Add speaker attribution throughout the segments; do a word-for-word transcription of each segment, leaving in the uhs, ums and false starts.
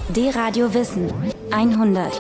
Speaker 1: D-Radio Wissen hundert.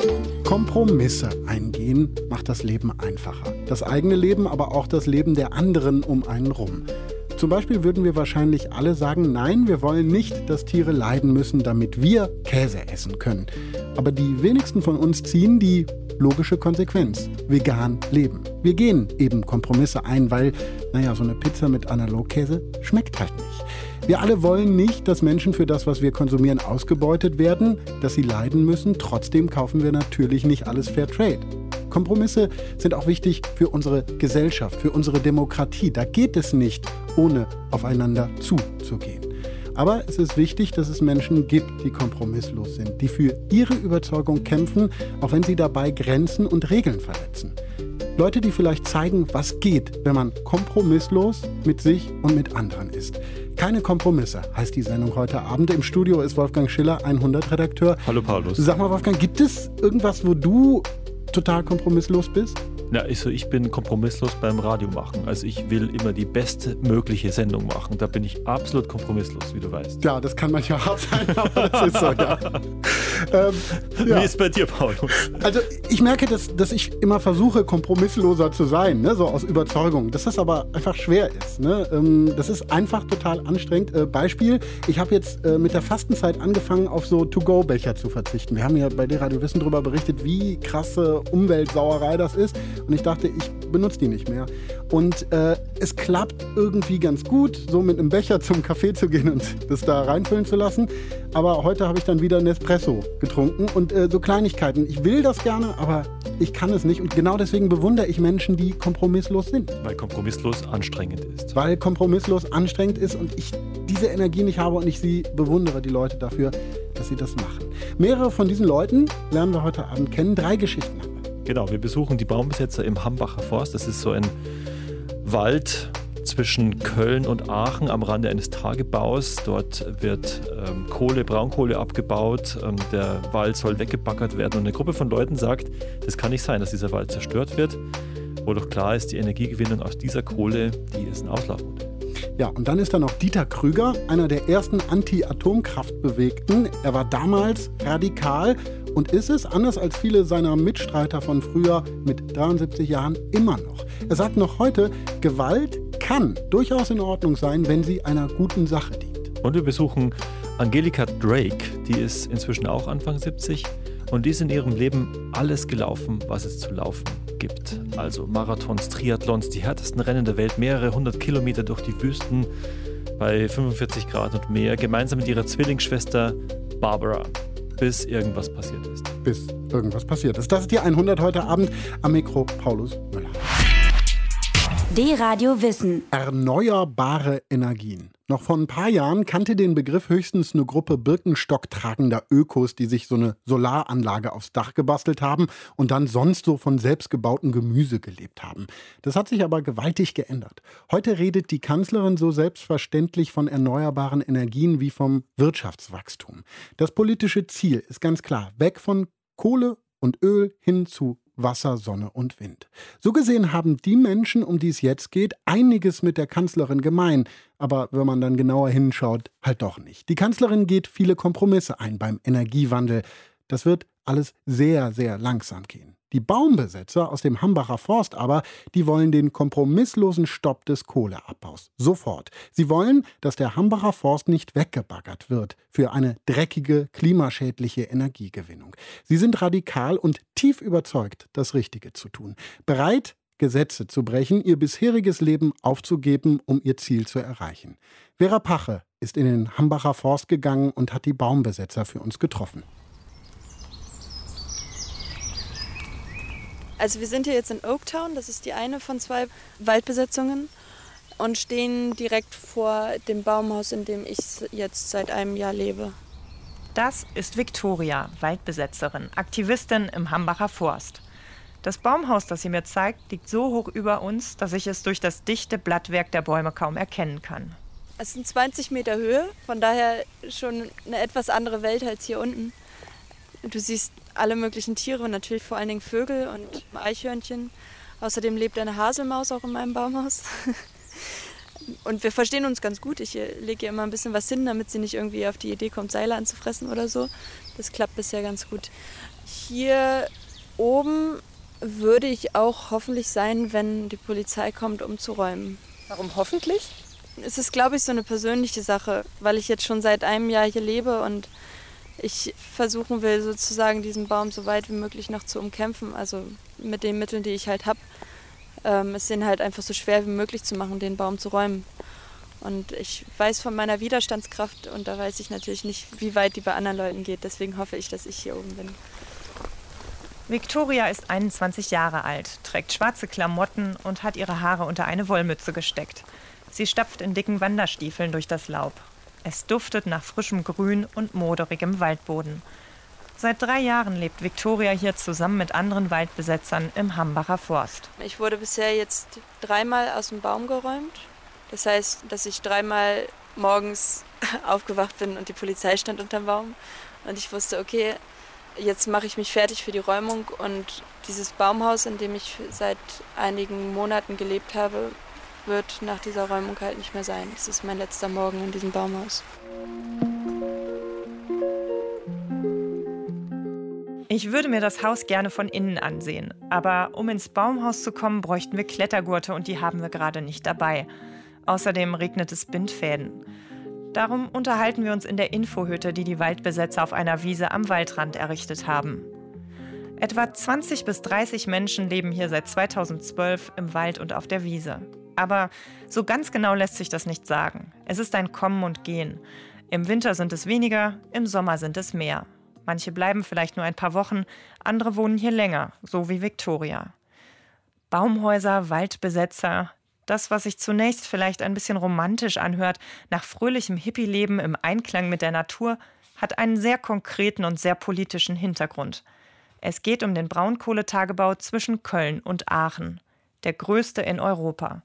Speaker 2: Kompromisse eingehen macht das Leben einfacher. Das eigene Leben, aber auch das Leben der anderen um einen rum. Zum Beispiel würden wir wahrscheinlich alle sagen, nein, wir wollen nicht, dass Tiere leiden müssen, damit wir Käse essen können. Aber die wenigsten von uns ziehen die logische Konsequenz: vegan leben. Wir gehen eben Kompromisse ein, weil, naja, so eine Pizza mit Analogkäse schmeckt halt nicht. Wir alle wollen nicht, dass Menschen für das, was wir konsumieren, ausgebeutet werden, dass sie leiden müssen. Trotzdem kaufen wir natürlich nicht alles Fairtrade. Kompromisse sind auch wichtig für unsere Gesellschaft, für unsere Demokratie. Da geht es nicht, ohne aufeinander zuzugehen. Aber es ist wichtig, dass es Menschen gibt, die kompromisslos sind, die für ihre Überzeugung kämpfen, auch wenn sie dabei Grenzen und Regeln verletzen. Leute, die vielleicht zeigen, was geht, wenn man kompromisslos mit sich und mit anderen ist. Keine Kompromisse heißt die Sendung heute Abend. Im Studio ist Wolfgang Schiller, hundert-Redakteur.
Speaker 3: Hallo Paulus.
Speaker 2: Sag mal, Wolfgang, gibt es irgendwas, wo du total kompromisslos bist?
Speaker 3: Na, also ich bin kompromisslos beim Radio machen. Also ich will immer die bestmögliche Sendung machen. Da bin ich absolut kompromisslos, wie du weißt.
Speaker 2: Ja, das kann manchmal hart sein, aber das ist so, ja. ähm, ja.
Speaker 3: Wie ist es bei dir, Paulus?
Speaker 2: Also ich merke, dass, dass ich immer versuche, kompromissloser zu sein, ne? So aus Überzeugung. Dass das aber einfach schwer ist. Ne? Ähm, das ist einfach total anstrengend. Äh, Beispiel, ich habe jetzt äh, mit der Fastenzeit angefangen, auf so To-Go-Becher zu verzichten. Wir haben ja bei D-Radio Wissen darüber berichtet, wie krasse Umweltsauerei das ist. Und ich dachte, ich benutze die nicht mehr. Und äh, es klappt irgendwie ganz gut, so mit einem Becher zum Kaffee zu gehen und das da reinfüllen zu lassen. Aber heute habe ich dann wieder Nespresso getrunken und äh, so Kleinigkeiten. Ich will das gerne, aber ich kann es nicht. Und genau deswegen bewundere ich Menschen, die kompromisslos sind.
Speaker 3: Weil kompromisslos anstrengend ist.
Speaker 2: Weil kompromisslos anstrengend ist und ich diese Energie nicht habe und ich sie bewundere, die Leute dafür, dass sie das machen. Mehrere von diesen Leuten lernen wir heute Abend kennen. Drei Geschichten haben wir.
Speaker 3: Genau, wir besuchen die Baumbesetzer im Hambacher Forst. Das ist so ein Wald zwischen Köln und Aachen am Rande eines Tagebaus. Dort wird ähm, Kohle, Braunkohle abgebaut. Ähm, der Wald soll weggebaggert werden. Und eine Gruppe von Leuten sagt, das kann nicht sein, dass dieser Wald zerstört wird. Wo doch klar ist, die Energiegewinnung aus dieser Kohle, die ist ein Auslaufmodell.
Speaker 2: Ja, und dann ist da noch Dieter Krüger, einer der ersten Anti-Atomkraft-Bewegten. Er war damals radikal und ist es, anders als viele seiner Mitstreiter von früher, mit dreiundsiebzig Jahren immer noch. Er sagt noch heute, Gewalt kann durchaus in Ordnung sein, wenn sie einer guten Sache dient.
Speaker 3: Und wir besuchen Angelika Drake, die ist inzwischen auch Anfang siebzig und die ist in ihrem Leben alles gelaufen, was es zu laufen gibt. Also Marathons, Triathlons, die härtesten Rennen der Welt, mehrere hundert Kilometer durch die Wüsten bei fünfundvierzig Grad und mehr, gemeinsam mit ihrer Zwillingsschwester Barbara, bis irgendwas passiert ist.
Speaker 2: Bis irgendwas passiert ist. Das ist die hundert heute Abend, am Mikro Paulus Müller.
Speaker 1: D-Radio Wissen.
Speaker 2: Erneuerbare Energien. Noch vor ein paar Jahren kannte den Begriff höchstens eine Gruppe birkenstocktragender Ökos, die sich so eine Solaranlage aufs Dach gebastelt haben und dann sonst so von selbstgebautem Gemüse gelebt haben. Das hat sich aber gewaltig geändert. Heute redet die Kanzlerin so selbstverständlich von erneuerbaren Energien wie vom Wirtschaftswachstum. Das politische Ziel ist ganz klar: weg von Kohle und Öl hin zu Wasser, Sonne und Wind. So gesehen haben die Menschen, um die es jetzt geht, einiges mit der Kanzlerin gemein. Aber wenn man dann genauer hinschaut, halt doch nicht. Die Kanzlerin geht viele Kompromisse ein beim Energiewandel. Das wird alles sehr, sehr langsam gehen. Die Baumbesetzer aus dem Hambacher Forst aber, die wollen den kompromisslosen Stopp des Kohleabbaus. Sofort. Sie wollen, dass der Hambacher Forst nicht weggebaggert wird für eine dreckige, klimaschädliche Energiegewinnung. Sie sind radikal und tief überzeugt, das Richtige zu tun. Bereit, Gesetze zu brechen, ihr bisheriges Leben aufzugeben, um ihr Ziel zu erreichen. Vera Pache ist in den Hambacher Forst gegangen und hat die Baumbesetzer für uns getroffen.
Speaker 4: Also wir sind hier jetzt in Oaktown, das ist die eine von zwei Waldbesetzungen und stehen direkt vor dem Baumhaus, in dem ich jetzt seit einem Jahr lebe.
Speaker 5: Das ist Viktoria, Waldbesetzerin, Aktivistin im Hambacher Forst. Das Baumhaus, das sie mir zeigt, liegt so hoch über uns, dass ich es durch das dichte Blattwerk der Bäume kaum erkennen kann.
Speaker 4: Es sind zwanzig Meter Höhe, von daher schon eine etwas andere Welt als hier unten. Du siehst alle möglichen Tiere und natürlich vor allen Dingen Vögel und Eichhörnchen. Außerdem lebt eine Haselmaus auch in meinem Baumhaus. Und wir verstehen uns ganz gut. Ich lege ihr immer ein bisschen was hin, damit sie nicht irgendwie auf die Idee kommt, Seile anzufressen oder so. Das klappt bisher ganz gut. Hier oben würde ich auch hoffentlich sein, wenn die Polizei kommt, um zu räumen.
Speaker 5: Warum hoffentlich?
Speaker 4: Es ist, glaube ich, so eine persönliche Sache, weil ich jetzt schon seit einem Jahr hier lebe und ich versuchen will, sozusagen diesen Baum so weit wie möglich noch zu umkämpfen, also mit den Mitteln, die ich halt habe. Ähm, es den halt einfach so schwer wie möglich zu machen, den Baum zu räumen. Und ich weiß von meiner Widerstandskraft und da weiß ich natürlich nicht, wie weit die bei anderen Leuten geht. Deswegen hoffe ich, dass ich hier oben bin.
Speaker 5: Viktoria ist einundzwanzig Jahre alt, trägt schwarze Klamotten und hat ihre Haare unter eine Wollmütze gesteckt. Sie stapft in dicken Wanderstiefeln durch das Laub. Es duftet nach frischem Grün und moderigem Waldboden. Seit drei Jahren lebt Viktoria hier zusammen mit anderen Waldbesetzern im Hambacher Forst.
Speaker 4: Ich wurde bisher jetzt dreimal aus dem Baum geräumt. Das heißt, dass ich dreimal morgens aufgewacht bin und die Polizei stand unterm Baum. Und ich wusste, okay, jetzt mache ich mich fertig für die Räumung. Und dieses Baumhaus, in dem ich seit einigen Monaten gelebt habe, wird nach dieser Räumung halt nicht mehr sein. Das ist mein letzter Morgen in diesem Baumhaus.
Speaker 5: Ich würde mir das Haus gerne von innen ansehen. Aber um ins Baumhaus zu kommen, bräuchten wir Klettergurte und die haben wir gerade nicht dabei. Außerdem regnet es Bindfäden. Darum unterhalten wir uns in der Infohütte, die die Waldbesetzer auf einer Wiese am Waldrand errichtet haben. Etwa zwanzig bis dreißig Menschen leben hier seit zweitausendzwölf im Wald und auf der Wiese. Aber so ganz genau lässt sich das nicht sagen. Es ist ein Kommen und Gehen. Im Winter sind es weniger, im Sommer sind es mehr. Manche bleiben vielleicht nur ein paar Wochen, andere wohnen hier länger, so wie Viktoria. Baumhäuser, Waldbesetzer, das, was sich zunächst vielleicht ein bisschen romantisch anhört, nach fröhlichem Hippie-Leben im Einklang mit der Natur, hat einen sehr konkreten und sehr politischen Hintergrund. Es geht um den Braunkohletagebau zwischen Köln und Aachen, der größte in Europa.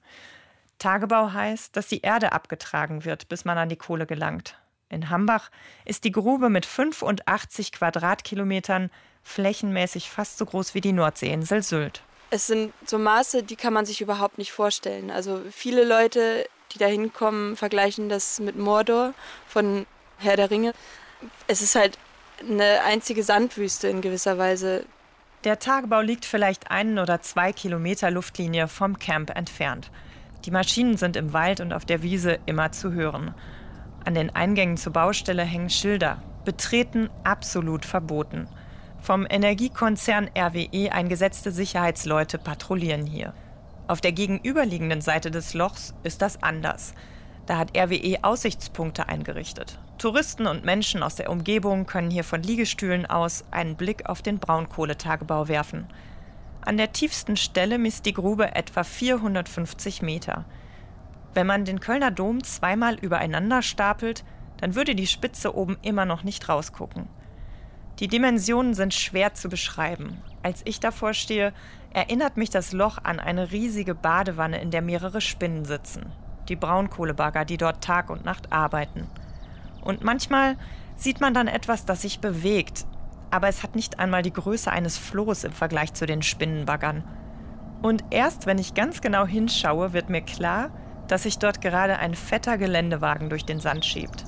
Speaker 5: Tagebau heißt, dass die Erde abgetragen wird, bis man an die Kohle gelangt. In Hambach ist die Grube mit fünfundachtzig Quadratkilometern flächenmäßig fast so groß wie die Nordseeinsel Sylt.
Speaker 4: Es sind so Maße, die kann man sich überhaupt nicht vorstellen. Also viele Leute, die da hinkommen, vergleichen das mit Mordor von Herr der Ringe. Es ist halt eine einzige Sandwüste in gewisser Weise.
Speaker 5: Der Tagebau liegt vielleicht einen oder zwei Kilometer Luftlinie vom Camp entfernt. Die Maschinen sind im Wald und auf der Wiese immer zu hören. An den Eingängen zur Baustelle hängen Schilder. Betreten absolut verboten. Vom Energiekonzern R W E eingesetzte Sicherheitsleute patrouillieren hier. Auf der gegenüberliegenden Seite des Lochs ist das anders. Da hat R W E Aussichtspunkte eingerichtet. Touristen und Menschen aus der Umgebung können hier von Liegestühlen aus einen Blick auf den Braunkohletagebau werfen. An der tiefsten Stelle misst die Grube etwa vierhundertfünfzig Meter. Wenn man den Kölner Dom zweimal übereinander stapelt, dann würde die Spitze oben immer noch nicht rausgucken. Die Dimensionen sind schwer zu beschreiben. Als ich davor stehe, erinnert mich das Loch an eine riesige Badewanne, in der mehrere Spinnen sitzen. Die Braunkohlebagger, die dort Tag und Nacht arbeiten. Und manchmal sieht man dann etwas, das sich bewegt. Aber es hat nicht einmal die Größe eines Flohs im Vergleich zu den Spinnenbaggern. Und erst wenn ich ganz genau hinschaue, wird mir klar, dass sich dort gerade ein fetter Geländewagen durch den Sand schiebt.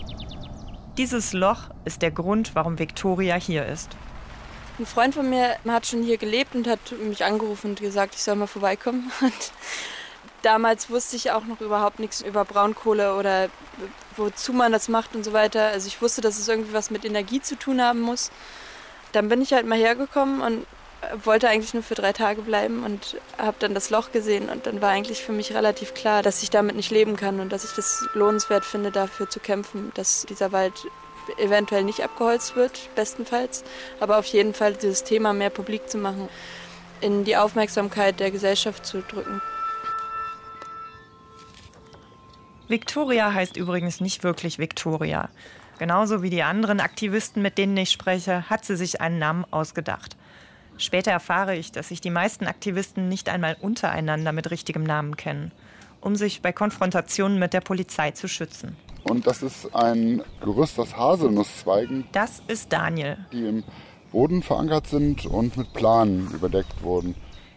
Speaker 5: Dieses Loch ist der Grund, warum Viktoria hier ist.
Speaker 4: Ein Freund von mir hat schon hier gelebt und hat mich angerufen und gesagt, ich soll mal vorbeikommen. Und damals wusste ich auch noch überhaupt nichts über Braunkohle oder wozu man das macht und so weiter. Also ich wusste, dass es irgendwie was mit Energie zu tun haben muss. Dann bin ich halt mal hergekommen und wollte eigentlich nur für drei Tage bleiben und habe dann das Loch gesehen. Und dann war eigentlich für mich relativ klar, dass ich damit nicht leben kann und dass ich das lohnenswert finde, dafür zu kämpfen, dass dieser Wald eventuell nicht abgeholzt wird, bestenfalls. Aber auf jeden Fall dieses Thema mehr publik zu machen, in die Aufmerksamkeit der Gesellschaft zu drücken.
Speaker 5: Viktoria heißt übrigens nicht wirklich Viktoria. Genauso wie die anderen Aktivisten, mit denen ich spreche, hat sie sich einen Namen ausgedacht. Später erfahre ich, dass sich die meisten Aktivisten nicht einmal untereinander mit richtigem Namen kennen, um sich bei Konfrontationen mit der Polizei zu schützen.
Speaker 6: Und das ist ein Gerüst aus Haselnusszweigen.
Speaker 5: Das ist Daniel.
Speaker 6: Die im Boden verankert sind und mit Planen überdeckt wurden.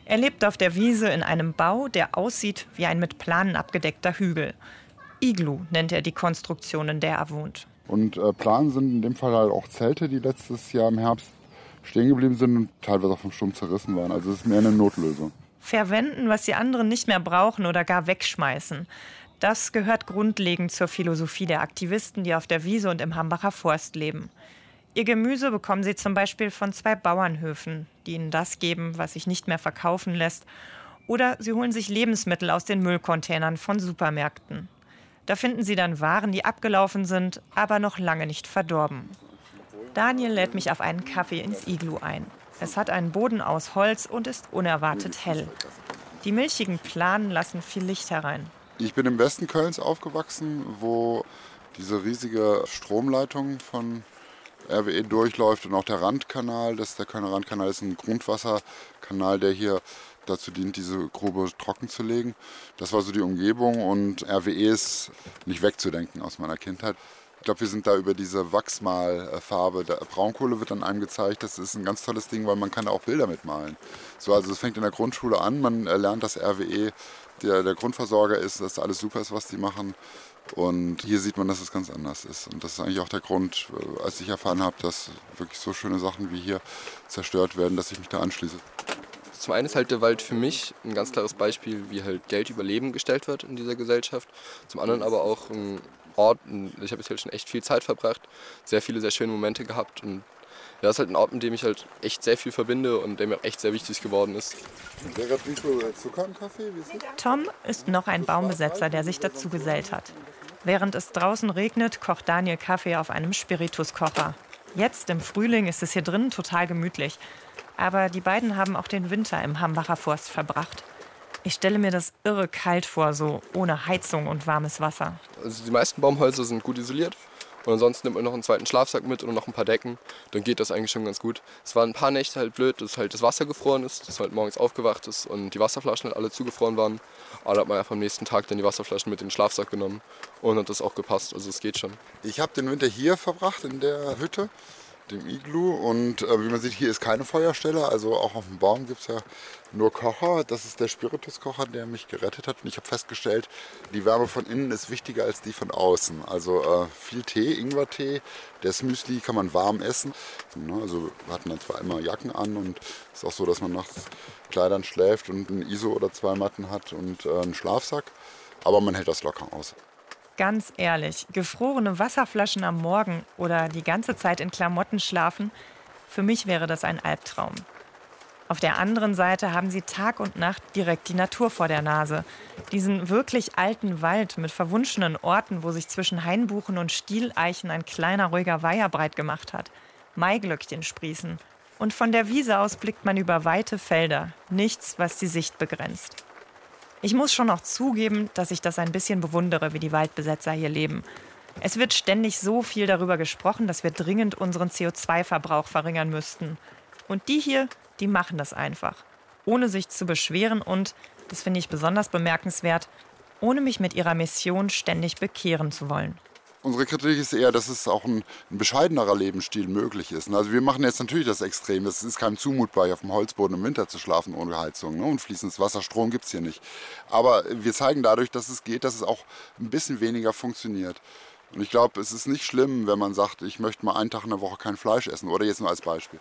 Speaker 5: Er lebt auf der Wiese in einem Bau, der aussieht wie ein mit Planen abgedeckter Hügel. Iglu nennt er die Konstruktion, in der er wohnt.
Speaker 6: Und äh, Planen sind in dem Fall halt auch Zelte, die letztes Jahr im Herbst stehen geblieben sind und teilweise auch vom Sturm zerrissen waren. Also es ist mehr eine Notlösung.
Speaker 5: Verwenden, was die anderen nicht mehr brauchen oder gar wegschmeißen. Das gehört grundlegend zur Philosophie der Aktivisten, die auf der Wiese und im Hambacher Forst leben. Ihr Gemüse bekommen sie zum Beispiel von zwei Bauernhöfen, die ihnen das geben, was sich nicht mehr verkaufen lässt. Oder sie holen sich Lebensmittel aus den Müllcontainern von Supermärkten. Da finden sie dann Waren, die abgelaufen sind, aber noch lange nicht verdorben. Daniel lädt mich auf einen Kaffee ins Iglu ein. Es hat einen Boden aus Holz und ist unerwartet hell. Die milchigen Planen lassen viel Licht herein.
Speaker 6: Ich bin im Westen Kölns aufgewachsen, wo diese riesige Stromleitung von R W E durchläuft und auch der Randkanal. Das, der Kölner Randkanal ist ein Grundwasserkanal, der hier dazu dient, diese Grube trocken zu legen. Das war so die Umgebung und R W E ist nicht wegzudenken aus meiner Kindheit. Ich glaube, wir sind da über diese Wachsmalfarbe. Der Braunkohle wird an einem gezeigt. Das ist ein ganz tolles Ding, weil man kann da auch Bilder mitmalen. So, also es fängt in der Grundschule an. Man lernt, dass R W E der, der Grundversorger ist, dass alles super ist, was die machen. Und hier sieht man, dass es ganz anders ist. Und das ist eigentlich auch der Grund, als ich erfahren habe, dass wirklich so schöne Sachen wie hier zerstört werden, dass ich mich da anschließe.
Speaker 7: Zum einen ist halt der Wald für mich ein ganz klares Beispiel, wie halt Geld über Leben gestellt wird in dieser Gesellschaft. Zum anderen aber auch ein Ort, ich habe jetzt halt schon echt viel Zeit verbracht, sehr viele sehr schöne Momente gehabt. Und ja, das ist halt ein Ort, mit dem ich halt echt sehr viel verbinde und der mir auch echt sehr wichtig geworden ist.
Speaker 6: Wer trinkst du Zucker im Kaffee?
Speaker 5: Tom ist noch ein Baumbesetzer, der sich dazu gesellt hat. Während es draußen regnet, kocht Daniel Kaffee auf einem Spirituskocher. Jetzt im Frühling ist es hier drinnen total gemütlich. Aber die beiden haben auch den Winter im Hambacher Forst verbracht. Ich stelle mir das irre kalt vor, so ohne Heizung und warmes Wasser.
Speaker 7: Also die meisten Baumhäuser sind gut isoliert. Und ansonsten nimmt man noch einen zweiten Schlafsack mit und noch ein paar Decken. Dann geht das eigentlich schon ganz gut. Es waren ein paar Nächte halt blöd, dass halt das Wasser gefroren ist, dass man halt morgens aufgewacht ist und die Wasserflaschen halt alle zugefroren waren. Aber da hat man einfach am nächsten Tag dann die Wasserflaschen mit in den Schlafsack genommen und hat das auch gepasst. Also es geht schon.
Speaker 6: Ich habe den Winter hier verbracht, in der Hütte, dem Iglu. Und äh, wie man sieht, hier ist keine Feuerstelle. Also auch auf dem Baum gibt es ja nur Kocher. Das ist der Spirituskocher, der mich gerettet hat. Und ich habe festgestellt, die Wärme von innen ist wichtiger als die von außen. Also äh, viel Tee, Ingwertee. Das Müsli kann man warm essen. Also wir hatten dann zwar immer Jacken an und es ist auch so, dass man nachts Kleidern schläft und ein I S O oder zwei Matten hat und äh, einen Schlafsack. Aber man hält das locker aus.
Speaker 5: Ganz ehrlich, gefrorene Wasserflaschen am Morgen oder die ganze Zeit in Klamotten schlafen, für mich wäre das ein Albtraum. Auf der anderen Seite haben sie Tag und Nacht direkt die Natur vor der Nase. Diesen wirklich alten Wald mit verwunschenen Orten, wo sich zwischen Hainbuchen und Stieleichen ein kleiner, ruhiger Weiher breit gemacht hat. Maiglöckchen sprießen. Und von der Wiese aus blickt man über weite Felder. Nichts, was die Sicht begrenzt. Ich muss schon auch zugeben, dass ich das ein bisschen bewundere, wie die Waldbesetzer hier leben. Es wird ständig so viel darüber gesprochen, dass wir dringend unseren C O zwei Verbrauch verringern müssten. Und die hier, die machen das einfach. Ohne sich zu beschweren und, das finde ich besonders bemerkenswert, ohne mich mit ihrer Mission ständig bekehren zu wollen.
Speaker 6: Unsere Kritik ist eher, dass es auch ein, ein bescheidenerer Lebensstil möglich ist. Also wir machen jetzt natürlich das Extrem. Es ist keinem zumutbar, hier auf dem Holzboden im Winter zu schlafen ohne Heizung. Ne? Und fließendes Wasser, Strom gibt es hier nicht. Aber wir zeigen dadurch, dass es geht, dass es auch ein bisschen weniger funktioniert. Und ich glaube, es ist nicht schlimm, wenn man sagt, ich möchte mal einen Tag in der Woche kein Fleisch essen. Oder jetzt nur als Beispiel.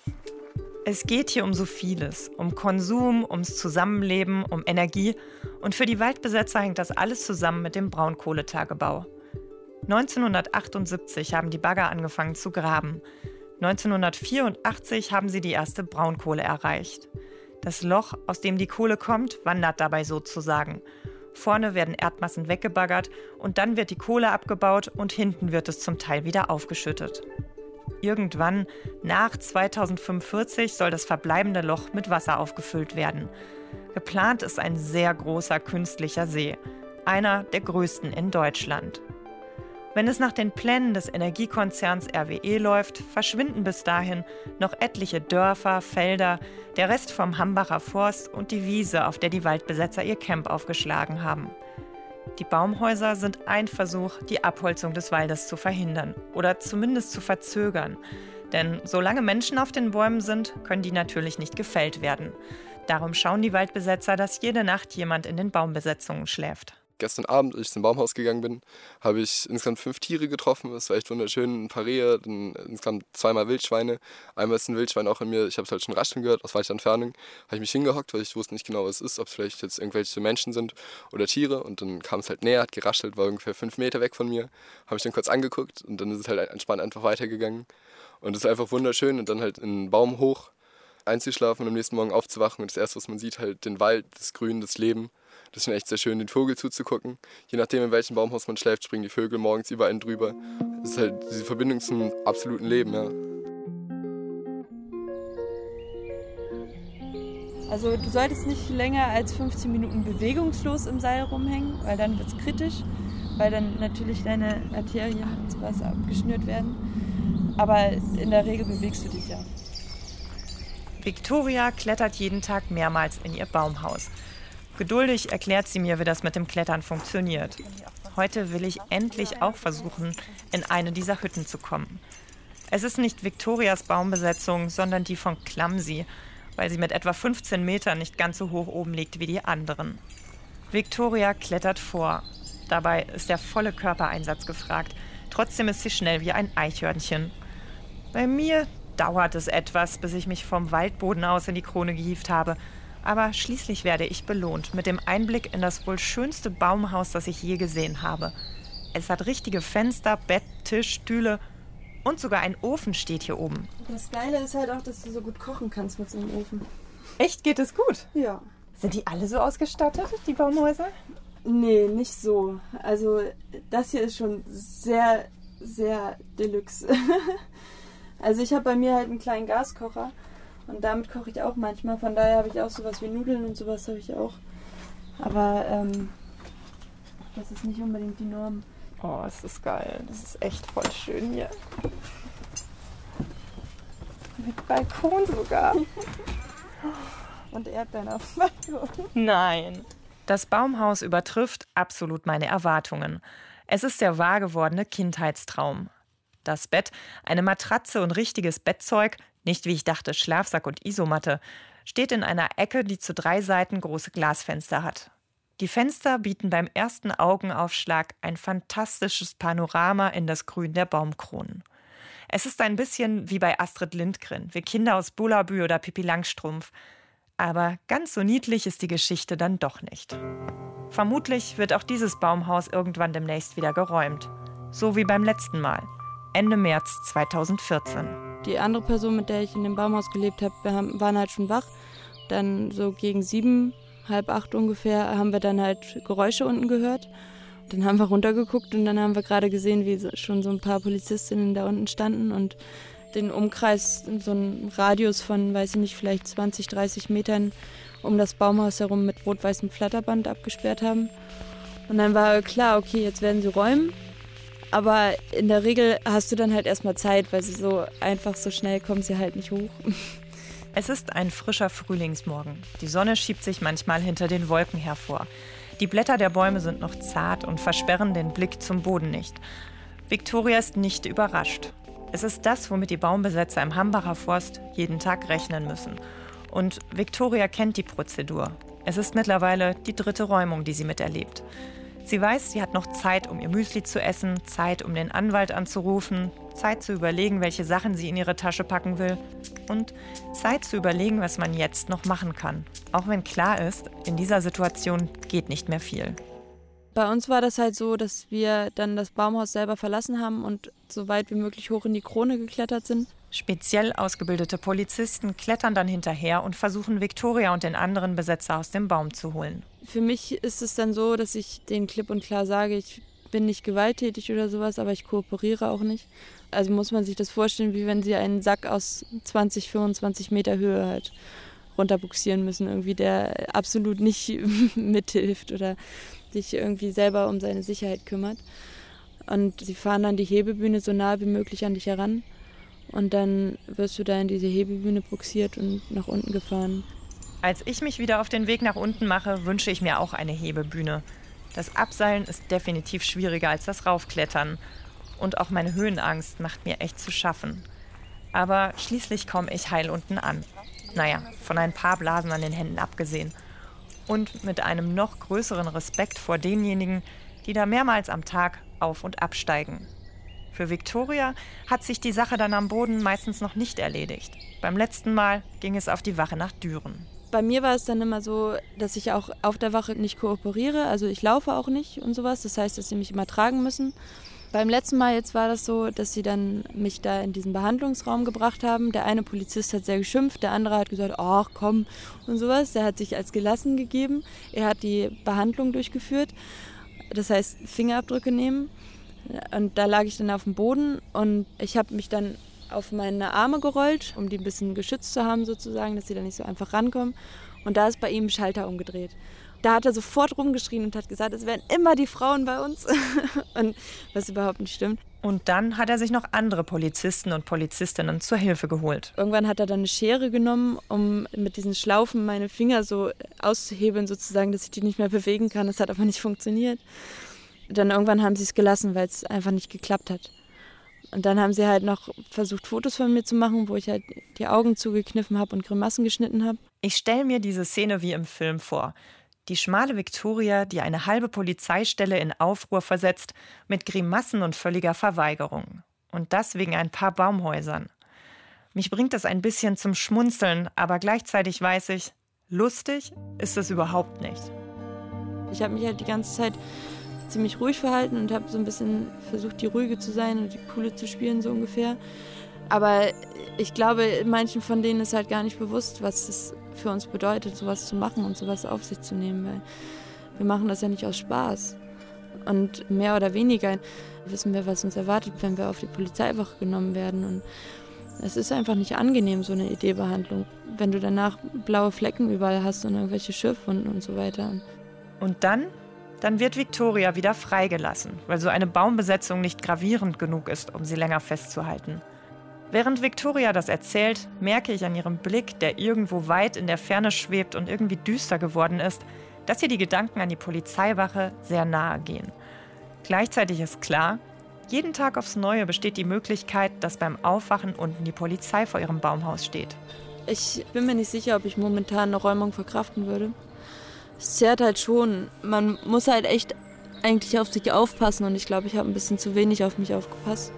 Speaker 5: Es geht hier um so vieles. Um Konsum, ums Zusammenleben, um Energie. Und für die Waldbesetzer hängt das alles zusammen mit dem Braunkohletagebau. neunzehnhundertachtundsiebzig haben die Bagger angefangen zu graben. neunzehnhundertvierundachtzig haben sie die erste Braunkohle erreicht. Das Loch, aus dem die Kohle kommt, wandert dabei sozusagen. Vorne werden Erdmassen weggebaggert und dann wird die Kohle abgebaut und hinten wird es zum Teil wieder aufgeschüttet. Irgendwann, nach zweitausendfünfundvierzig, soll das verbleibende Loch mit Wasser aufgefüllt werden. Geplant ist ein sehr großer künstlicher See, einer der größten in Deutschland. Wenn es nach den Plänen des Energiekonzerns R W E läuft, verschwinden bis dahin noch etliche Dörfer, Felder, der Rest vom Hambacher Forst und die Wiese, auf der die Waldbesetzer ihr Camp aufgeschlagen haben. Die Baumhäuser sind ein Versuch, die Abholzung des Waldes zu verhindern oder zumindest zu verzögern. Denn solange Menschen auf den Bäumen sind, können die natürlich nicht gefällt werden. Darum schauen die Waldbesetzer, dass jede Nacht jemand in den Baumbesetzungen schläft.
Speaker 7: Gestern Abend, als ich zum Baumhaus gegangen bin, habe ich insgesamt fünf Tiere getroffen. Das war echt wunderschön. Ein paar Rehe, dann insgesamt zweimal Wildschweine. Einmal ist ein Wildschwein auch in mir, ich habe es halt schon rascheln gehört, aus weiter Entfernung. Habe ich mich hingehockt, weil ich wusste nicht genau, was es ist, ob es vielleicht jetzt irgendwelche Menschen sind oder Tiere. Und dann kam es halt näher, hat geraschelt, war ungefähr fünf Meter weg von mir. Habe ich dann kurz angeguckt und dann ist es halt entspannt einfach weitergegangen. Und es ist einfach wunderschön und dann halt in den Baum hoch einzuschlafen und am nächsten Morgen aufzuwachen. Und das Erste, was man sieht, halt den Wald, das Grün, das Leben. Das ist schon echt sehr schön, den Vogel zuzugucken. Je nachdem, in welchem Baumhaus man schläft, springen die Vögel morgens über einen drüber. Das ist halt diese Verbindung zum absoluten Leben, ja.
Speaker 4: Also du solltest nicht länger als fünfzehn Minuten bewegungslos im Seil rumhängen, weil dann wird es kritisch, weil dann natürlich deine Arterien und sowas abgeschnürt werden. Aber in der Regel bewegst du dich ja.
Speaker 5: Viktoria klettert jeden Tag mehrmals in ihr Baumhaus. Geduldig erklärt sie mir, wie das mit dem Klettern funktioniert. Heute will ich endlich auch versuchen, in eine dieser Hütten zu kommen. Es ist nicht Viktorias Baumbesetzung, sondern die von Clumsy, weil sie mit etwa fünfzehn Metern nicht ganz so hoch oben liegt wie die anderen. Viktoria klettert vor. Dabei ist der volle Körpereinsatz gefragt. Trotzdem ist sie schnell wie ein Eichhörnchen. Bei mir dauert es etwas, bis ich mich vom Waldboden aus in die Krone gehievt habe. Aber schließlich werde ich belohnt mit dem Einblick in das wohl schönste Baumhaus, das ich je gesehen habe. Es hat richtige Fenster, Bett, Tisch, Stühle und sogar ein Ofen steht hier oben.
Speaker 4: Das Geile ist halt auch, dass du so gut kochen kannst mit so einem Ofen.
Speaker 5: Echt? Geht es gut?
Speaker 4: Ja.
Speaker 5: Sind die alle so ausgestattet, die Baumhäuser?
Speaker 4: Nee, nicht so. Also das hier ist schon sehr, sehr deluxe. Also ich habe bei mir halt einen kleinen Gaskocher. Und damit koche ich auch manchmal. Von daher habe ich auch sowas wie Nudeln und sowas habe ich auch. Aber ähm, das ist nicht unbedingt die Norm.
Speaker 5: Oh, es ist geil. Das ist echt voll schön hier. Mit Balkon sogar.
Speaker 4: Und Erdbeeren auf dem Balkon.
Speaker 5: Nein. Das Baumhaus übertrifft absolut meine Erwartungen. Es ist der wahr gewordene Kindheitstraum. Das Bett, eine Matratze und richtiges Bettzeug, nicht wie ich dachte Schlafsack und Isomatte, steht in einer Ecke, die zu drei Seiten große Glasfenster hat. Die Fenster bieten beim ersten Augenaufschlag ein fantastisches Panorama in das Grün der Baumkronen. Es ist ein bisschen wie bei Astrid Lindgren, wie Kinder aus Bullabü oder Pippi Langstrumpf. Aber ganz so niedlich ist die Geschichte dann doch nicht. Vermutlich wird auch dieses Baumhaus irgendwann demnächst wieder geräumt. So wie beim letzten Mal, Ende März zweitausendvierzehn.
Speaker 4: Die andere Person, mit der ich in dem Baumhaus gelebt habe, wir haben, waren halt schon wach. Dann so gegen sieben, halb acht ungefähr, haben wir dann halt Geräusche unten gehört. Dann haben wir runtergeguckt und dann haben wir gerade gesehen, wie schon so ein paar Polizistinnen da unten standen und den Umkreis, so einen Radius von, weiß ich nicht, vielleicht zwanzig, dreißig Metern um das Baumhaus herum mit rot-weißem Flatterband abgesperrt haben. Und dann war klar, okay, jetzt werden sie räumen. Aber in der Regel hast du dann halt erstmal Zeit, weil sie so einfach, so schnell kommen sie halt nicht hoch.
Speaker 5: Es ist ein frischer Frühlingsmorgen. Die Sonne schiebt sich manchmal hinter den Wolken hervor. Die Blätter der Bäume sind noch zart und versperren den Blick zum Boden nicht. Viktoria ist nicht überrascht. Es ist das, womit die Baumbesetzer im Hambacher Forst jeden Tag rechnen müssen. Und Viktoria kennt die Prozedur. Es ist mittlerweile die dritte Räumung, die sie miterlebt. Sie weiß, sie hat noch Zeit, um ihr Müsli zu essen, Zeit, um den Anwalt anzurufen, Zeit zu überlegen, welche Sachen sie in ihre Tasche packen will und Zeit zu überlegen, was man jetzt noch machen kann. Auch wenn klar ist, in dieser Situation geht nicht mehr viel.
Speaker 4: Bei uns war das halt so, dass wir dann das Baumhaus selber verlassen haben und so weit wie möglich hoch in die Krone geklettert sind.
Speaker 5: Speziell ausgebildete Polizisten klettern dann hinterher und versuchen, Viktoria und den anderen Besetzer aus dem Baum zu holen.
Speaker 4: Für mich ist es dann so, dass ich denen klipp und klar sage, ich bin nicht gewalttätig oder sowas, aber ich kooperiere auch nicht. Also muss man sich das vorstellen, wie wenn sie einen Sack aus zwanzig, fünfundzwanzig Meter Höhe halt runterbuxieren müssen, irgendwie, der absolut nicht mithilft oder sich irgendwie selber um seine Sicherheit kümmert. Und sie fahren dann die Hebebühne so nah wie möglich an dich heran. Und dann wirst du da in diese Hebebühne buxiert und nach unten gefahren.
Speaker 5: Als ich mich wieder auf den Weg nach unten mache, wünsche ich mir auch eine Hebebühne. Das Abseilen ist definitiv schwieriger als das Raufklettern. Und auch meine Höhenangst macht mir echt zu schaffen. Aber schließlich komme ich heil unten an. Naja, von ein paar Blasen an den Händen abgesehen. Und mit einem noch größeren Respekt vor denjenigen, die da mehrmals am Tag auf- und absteigen. Für Viktoria hat sich die Sache dann am Boden meistens noch nicht erledigt. Beim letzten Mal ging es auf die Wache nach Düren.
Speaker 4: Bei mir war es dann immer so, dass ich auch auf der Wache nicht kooperiere. Also ich laufe auch nicht und sowas. Das heißt, dass sie mich immer tragen müssen. Beim letzten Mal jetzt war das so, dass sie dann mich da in diesen Behandlungsraum gebracht haben. Der eine Polizist hat sehr geschimpft, der andere hat gesagt, ach komm und sowas. Der hat sich als gelassen gegeben. Er hat die Behandlung durchgeführt. Das heißt, Fingerabdrücke nehmen. Und da lag ich dann auf dem Boden und ich habe mich dann auf meine Arme gerollt, um die ein bisschen geschützt zu haben sozusagen, dass sie da nicht so einfach rankommen. Und da ist bei ihm ein Schalter umgedreht. Da hat er sofort rumgeschrien und hat gesagt, es wären immer die Frauen bei uns. Und was überhaupt nicht stimmt.
Speaker 5: Und dann hat er sich noch andere Polizisten und Polizistinnen zur Hilfe geholt.
Speaker 4: Irgendwann hat er dann eine Schere genommen, um mit diesen Schlaufen meine Finger so auszuhebeln sozusagen, dass ich die nicht mehr bewegen kann. Das hat aber nicht funktioniert. Dann irgendwann haben sie es gelassen, weil es einfach nicht geklappt hat. Und dann haben sie halt noch versucht, Fotos von mir zu machen, wo ich halt die Augen zugekniffen habe und Grimassen geschnitten habe.
Speaker 5: Ich stelle mir diese Szene wie im Film vor. Die schmale Viktoria, die eine halbe Polizeistelle in Aufruhr versetzt, mit Grimassen und völliger Verweigerung. Und das wegen ein paar Baumhäusern. Mich bringt das ein bisschen zum Schmunzeln, aber gleichzeitig weiß ich, lustig ist es überhaupt nicht.
Speaker 4: Ich habe mich halt die ganze Zeit ziemlich ruhig verhalten und habe so ein bisschen versucht, die Ruhige zu sein und die Coole zu spielen, so ungefähr. Aber ich glaube, manchen von denen ist halt gar nicht bewusst, was es für uns bedeutet, sowas zu machen und sowas auf sich zu nehmen, weil wir machen das ja nicht aus Spaß. Und mehr oder weniger wissen wir, was uns erwartet, wenn wir auf die Polizeiwache genommen werden. Und es ist einfach nicht angenehm, so eine E D-Behandlung, wenn du danach blaue Flecken überall hast und irgendwelche Schürfwunden und so weiter.
Speaker 5: Und dann? Dann wird Viktoria wieder freigelassen, weil so eine Baumbesetzung nicht gravierend genug ist, um sie länger festzuhalten. Während Viktoria das erzählt, merke ich an ihrem Blick, der irgendwo weit in der Ferne schwebt und irgendwie düster geworden ist, dass ihr die Gedanken an die Polizeiwache sehr nahe gehen. Gleichzeitig ist klar, jeden Tag aufs Neue besteht die Möglichkeit, dass beim Aufwachen unten die Polizei vor ihrem Baumhaus steht.
Speaker 4: Ich bin mir nicht sicher, ob ich momentan eine Räumung verkraften würde. Es zerrt halt schon. Man muss halt echt eigentlich auf sich aufpassen und ich glaube, ich habe ein bisschen zu wenig auf mich aufgepasst.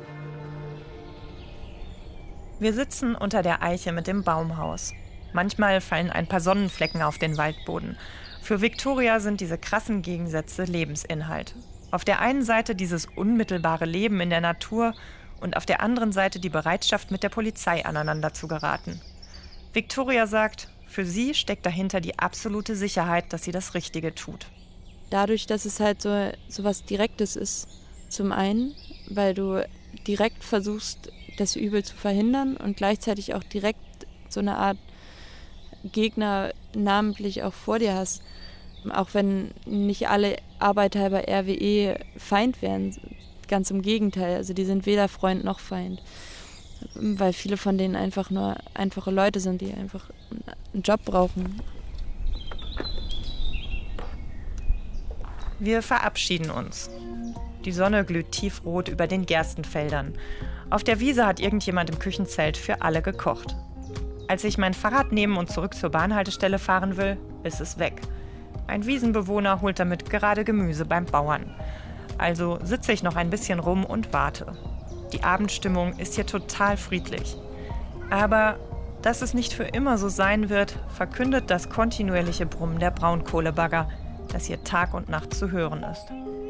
Speaker 5: Wir sitzen unter der Eiche mit dem Baumhaus. Manchmal fallen ein paar Sonnenflecken auf den Waldboden. Für Viktoria sind diese krassen Gegensätze Lebensinhalt. Auf der einen Seite dieses unmittelbare Leben in der Natur und auf der anderen Seite die Bereitschaft, mit der Polizei aneinander zu geraten. Viktoria sagt, für sie steckt dahinter die absolute Sicherheit, dass sie das Richtige tut.
Speaker 4: Dadurch, dass es halt so, so was Direktes ist, zum einen, weil du direkt versuchst, das Übel zu verhindern und gleichzeitig auch direkt so eine Art Gegner namentlich auch vor dir hast. Auch wenn nicht alle Arbeiter bei R W E Feind wären, ganz im Gegenteil. Also die sind weder Freund noch Feind. Weil viele von denen einfach nur einfache Leute sind, die einfach einen Job brauchen.
Speaker 5: Wir verabschieden uns. Die Sonne glüht tiefrot über den Gerstenfeldern. Auf der Wiese hat irgendjemand im Küchenzelt für alle gekocht. Als ich mein Fahrrad nehmen und zurück zur Bahnhaltestelle fahren will, ist es weg. Ein Wiesenbewohner holt damit gerade Gemüse beim Bauern. Also sitze ich noch ein bisschen rum und warte. Die Abendstimmung ist hier total friedlich. Aber dass es nicht für immer so sein wird, verkündet das kontinuierliche Brummen der Braunkohlebagger, das hier Tag und Nacht zu hören ist.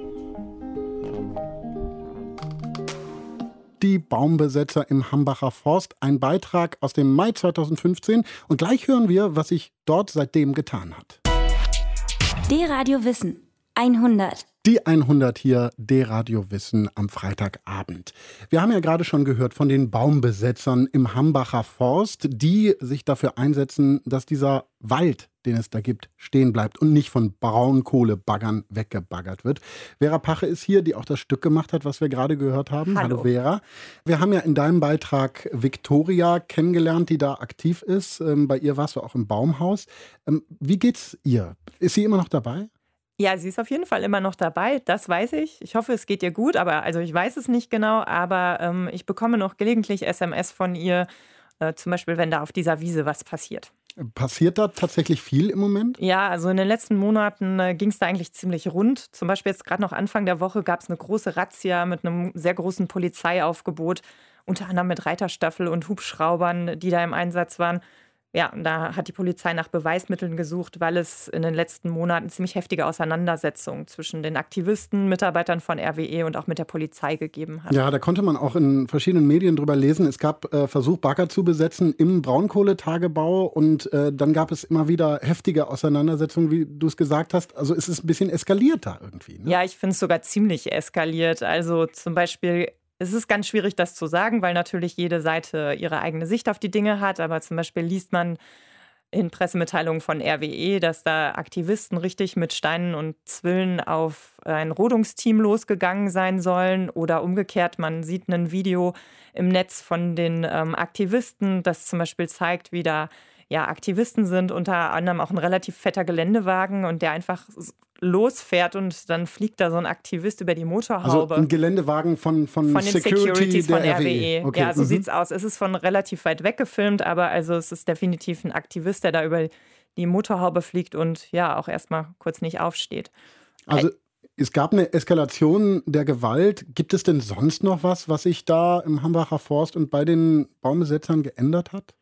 Speaker 2: Die Baumbesetzer im Hambacher Forst, ein Beitrag aus dem Mai zweitausendfünfzehn. Und gleich hören wir, was sich dort seitdem getan hat.
Speaker 1: D-Radio Wissen hundert.
Speaker 2: Die hundert hier, D-Radio Wissen am Freitagabend. Wir haben ja gerade schon gehört von den Baumbesetzern im Hambacher Forst, die sich dafür einsetzen, dass dieser Wald, den es da gibt, stehen bleibt und nicht von Braunkohlebaggern weggebaggert wird. Vera Pache ist hier, die auch das Stück gemacht hat, was wir gerade gehört haben.
Speaker 5: Hallo.
Speaker 2: Hallo Vera. Wir haben ja in deinem Beitrag Viktoria kennengelernt, die da aktiv ist. Ähm, bei ihr warst du auch im Baumhaus. Ähm, wie geht's ihr? Ist sie immer noch dabei?
Speaker 5: Ja, sie ist auf jeden Fall immer noch dabei, das weiß ich. Ich hoffe, es geht ihr gut, aber also ich weiß es nicht genau, aber ähm, ich bekomme noch gelegentlich S M S von ihr, äh, zum Beispiel, wenn da auf dieser Wiese was passiert.
Speaker 2: Passiert da tatsächlich viel im Moment?
Speaker 5: Ja, also in den letzten Monaten äh, ging es da eigentlich ziemlich rund. Zum Beispiel jetzt gerade noch Anfang der Woche gab es eine große Razzia mit einem sehr großen Polizeiaufgebot, unter anderem mit Reiterstaffel und Hubschraubern, die da im Einsatz waren. Ja, da hat die Polizei nach Beweismitteln gesucht, weil es in den letzten Monaten ziemlich heftige Auseinandersetzungen zwischen den Aktivisten, Mitarbeitern von R W E und auch mit der Polizei gegeben hat.
Speaker 2: Ja, da konnte man auch in verschiedenen Medien drüber lesen. Es gab äh, Versuch, Bagger zu besetzen im Braunkohletagebau und äh, dann gab es immer wieder heftige Auseinandersetzungen, wie du es gesagt hast. Also es ist ein bisschen eskaliert da irgendwie. Ne?
Speaker 5: Ja, ich finde es sogar ziemlich eskaliert. Also zum Beispiel... Es ist ganz schwierig, das zu sagen, weil natürlich jede Seite ihre eigene Sicht auf die Dinge hat. Aber zum Beispiel liest man in Pressemitteilungen von R W E, dass da Aktivisten richtig mit Steinen und Zwillen auf ein Rodungsteam losgegangen sein sollen. Oder umgekehrt, man sieht ein Video im Netz von den ähm, Aktivisten, das zum Beispiel zeigt, wie da ja, Aktivisten sind, unter anderem auch ein relativ fetter Geländewagen und der einfach losfährt und dann fliegt da so ein Aktivist über die Motorhaube.
Speaker 2: Also ein Geländewagen von, von,
Speaker 5: von den
Speaker 2: Security
Speaker 5: Securities
Speaker 2: der
Speaker 5: von R W E.
Speaker 2: Okay.
Speaker 5: Ja, so
Speaker 2: mhm.
Speaker 5: sieht's aus. Es ist von relativ weit weg gefilmt, aber also es ist definitiv ein Aktivist, der da über die Motorhaube fliegt und ja, auch erstmal kurz nicht aufsteht.
Speaker 2: Also es gab eine Eskalation der Gewalt. Gibt es denn sonst noch was, was sich da im Hambacher Forst und bei den Baumbesetzern geändert hat?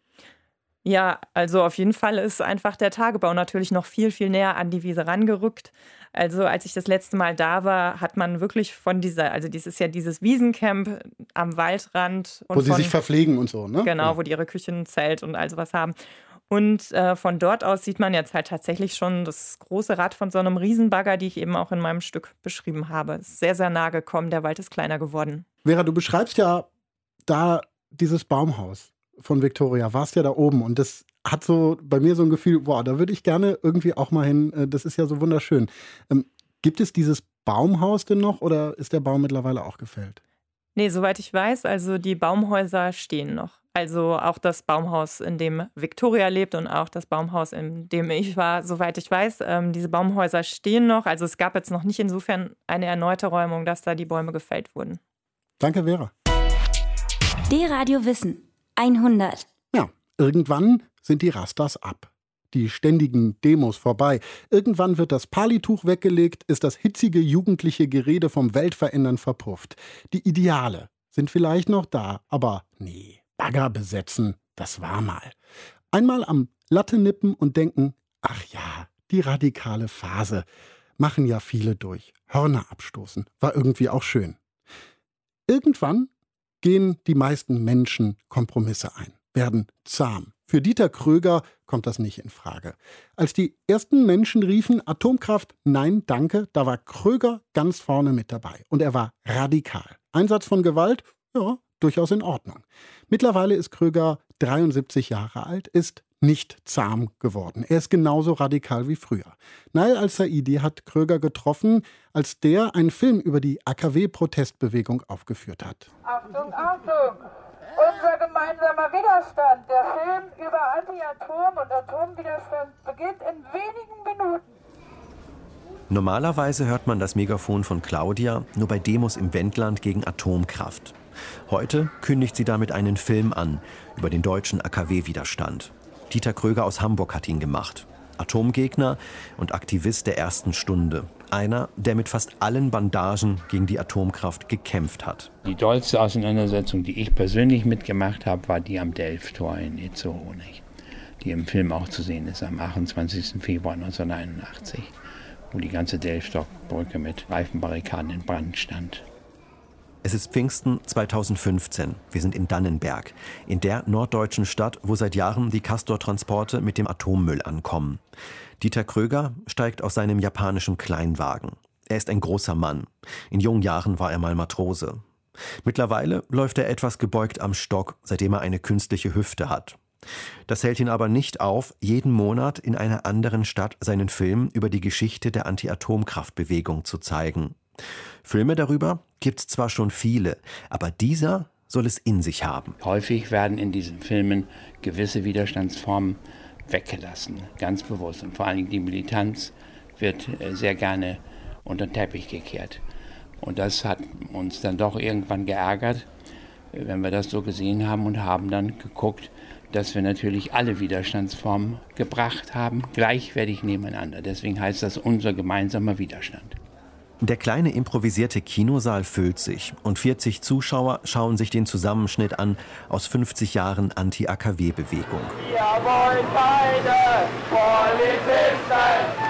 Speaker 5: Ja, also auf jeden Fall ist einfach der Tagebau natürlich noch viel, viel näher an die Wiese rangerückt. Also als ich das letzte Mal da war, hat man wirklich von dieser, also dieses ja dieses Wiesencamp am Waldrand. Und
Speaker 2: wo sie
Speaker 5: von,
Speaker 2: sich verpflegen und so, ne?
Speaker 5: Genau,
Speaker 2: ja.
Speaker 5: wo die ihre Küchen, Zelt und all sowas haben. Und äh, von dort aus sieht man jetzt halt tatsächlich schon das große Rad von so einem Riesenbagger, die ich eben auch in meinem Stück beschrieben habe. Ist sehr, sehr nah gekommen, der Wald ist kleiner geworden.
Speaker 2: Vera, du beschreibst ja da dieses Baumhaus von Viktoria, warst ja da oben und das hat so bei mir so ein Gefühl, boah, da würde ich gerne irgendwie auch mal hin, das ist ja so wunderschön. Ähm, gibt es dieses Baumhaus denn noch oder ist der Baum mittlerweile auch gefällt?
Speaker 5: Nee, soweit ich weiß, also die Baumhäuser stehen noch. Also auch das Baumhaus, in dem Viktoria lebt und auch das Baumhaus, in dem ich war, soweit ich weiß, ähm, diese Baumhäuser stehen noch. Also es gab jetzt noch nicht insofern eine erneute Räumung, dass da die Bäume gefällt wurden.
Speaker 2: Danke, Vera.
Speaker 1: D-Radio Wissen hundert.
Speaker 2: Ja, irgendwann sind die Rastas ab. Die ständigen Demos vorbei. Irgendwann wird das Palituch weggelegt, ist das hitzige jugendliche Gerede vom Weltverändern verpufft. Die Ideale sind vielleicht noch da, aber nee, Bagger besetzen, das war mal. Einmal am Latte nippen und denken, ach ja, die radikale Phase. Machen ja viele durch. Hörner abstoßen, war irgendwie auch schön. Irgendwann gehen die meisten Menschen Kompromisse ein, werden zahm. Für Dieter Kröger kommt das nicht in Frage. Als die ersten Menschen riefen, Atomkraft, nein, danke, da war Kröger ganz vorne mit dabei. Und er war radikal. Einsatz von Gewalt, ja, durchaus in Ordnung. Mittlerweile ist Kröger dreiundsiebzig Jahre alt, ist nicht zahm geworden. Er ist genauso radikal wie früher. Nail al-Saidi hat Kröger getroffen, als der einen Film über die A K W-Protestbewegung aufgeführt hat.
Speaker 8: Achtung, Achtung! Unser gemeinsamer Widerstand, der Film über Anti-Atom- und Atomwiderstand, beginnt in wenigen Minuten.
Speaker 9: Normalerweise hört man das Megafon von Claudia nur bei Demos im Wendland gegen Atomkraft. Heute kündigt sie damit einen Film an über den deutschen A K W-Widerstand. Dieter Kröger aus Hamburg hat ihn gemacht. Atomgegner und Aktivist der ersten Stunde. Einer, der mit fast allen Bandagen gegen die Atomkraft gekämpft hat.
Speaker 10: Die dollste Auseinandersetzung, die ich persönlich mitgemacht habe, war die am Delftor in Itzehoe, die im Film auch zu sehen ist, am achtundzwanzigsten Februar neunzehnhunderteinundachtzig, wo die ganze Delftorbrücke mit Reifenbarrikaden in Brand stand.
Speaker 9: Es ist Pfingsten zweitausendfünfzehn. Wir sind in Dannenberg, in der norddeutschen Stadt, wo seit Jahren die Castor-Transporte mit dem Atommüll ankommen. Dieter Kröger steigt aus seinem japanischen Kleinwagen. Er ist ein großer Mann. In jungen Jahren war er mal Matrose. Mittlerweile läuft er etwas gebeugt am Stock, seitdem er eine künstliche Hüfte hat. Das hält ihn aber nicht auf, jeden Monat in einer anderen Stadt seinen Film über die Geschichte der Anti-Atomkraftbewegung zu zeigen. Filme darüber gibt's zwar schon viele, aber dieser soll es in sich haben.
Speaker 10: Häufig werden in diesen Filmen gewisse Widerstandsformen weggelassen, ganz bewusst. Und vor allen Dingen die Militanz wird sehr gerne unter den Teppich gekehrt. Und das hat uns dann doch irgendwann geärgert, wenn wir das so gesehen haben und haben dann geguckt, dass wir natürlich alle Widerstandsformen gebracht haben, gleichwertig nebeneinander. Deswegen heißt das unser gemeinsamer Widerstand.
Speaker 9: Der kleine improvisierte Kinosaal füllt sich und vierzig Zuschauer schauen sich den Zusammenschnitt an aus fünfzig Jahren Anti-A K W-Bewegung.
Speaker 8: Wir wollen keine Polizisten!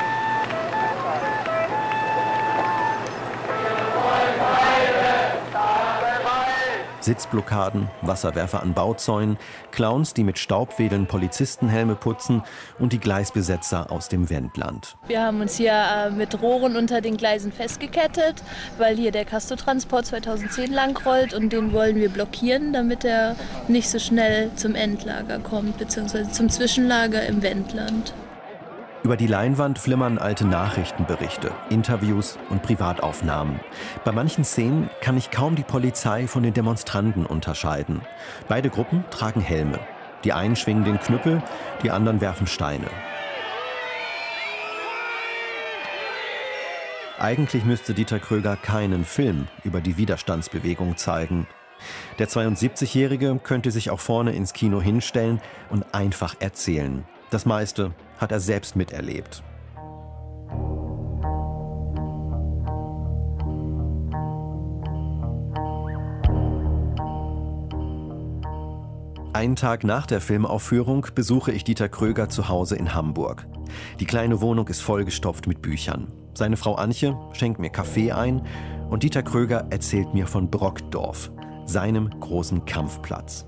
Speaker 9: Sitzblockaden, Wasserwerfer an Bauzäunen, Clowns, die mit Staubwedeln Polizistenhelme putzen und die Gleisbesetzer aus dem Wendland.
Speaker 11: Wir haben uns hier äh, mit Rohren unter den Gleisen festgekettet, weil hier der Castortransport zweitausendzehn langrollt und den wollen wir blockieren, damit er nicht so schnell zum Endlager kommt, beziehungsweise zum Zwischenlager im Wendland.
Speaker 9: Über die Leinwand flimmern alte Nachrichtenberichte, Interviews und Privataufnahmen. Bei manchen Szenen kann ich kaum die Polizei von den Demonstranten unterscheiden. Beide Gruppen tragen Helme. Die einen schwingen den Knüppel, die anderen werfen Steine. Eigentlich müsste Dieter Kröger keinen Film über die Widerstandsbewegung zeigen. Der zweiundsiebzigjährige könnte sich auch vorne ins Kino hinstellen und einfach erzählen. Das meiste hat er selbst miterlebt. Einen Tag nach der Filmaufführung besuche ich Dieter Kröger zu Hause in Hamburg. Die kleine Wohnung ist vollgestopft mit Büchern. Seine Frau Antje schenkt mir Kaffee ein und Dieter Kröger erzählt mir von Brockdorf, seinem großen Kampfplatz.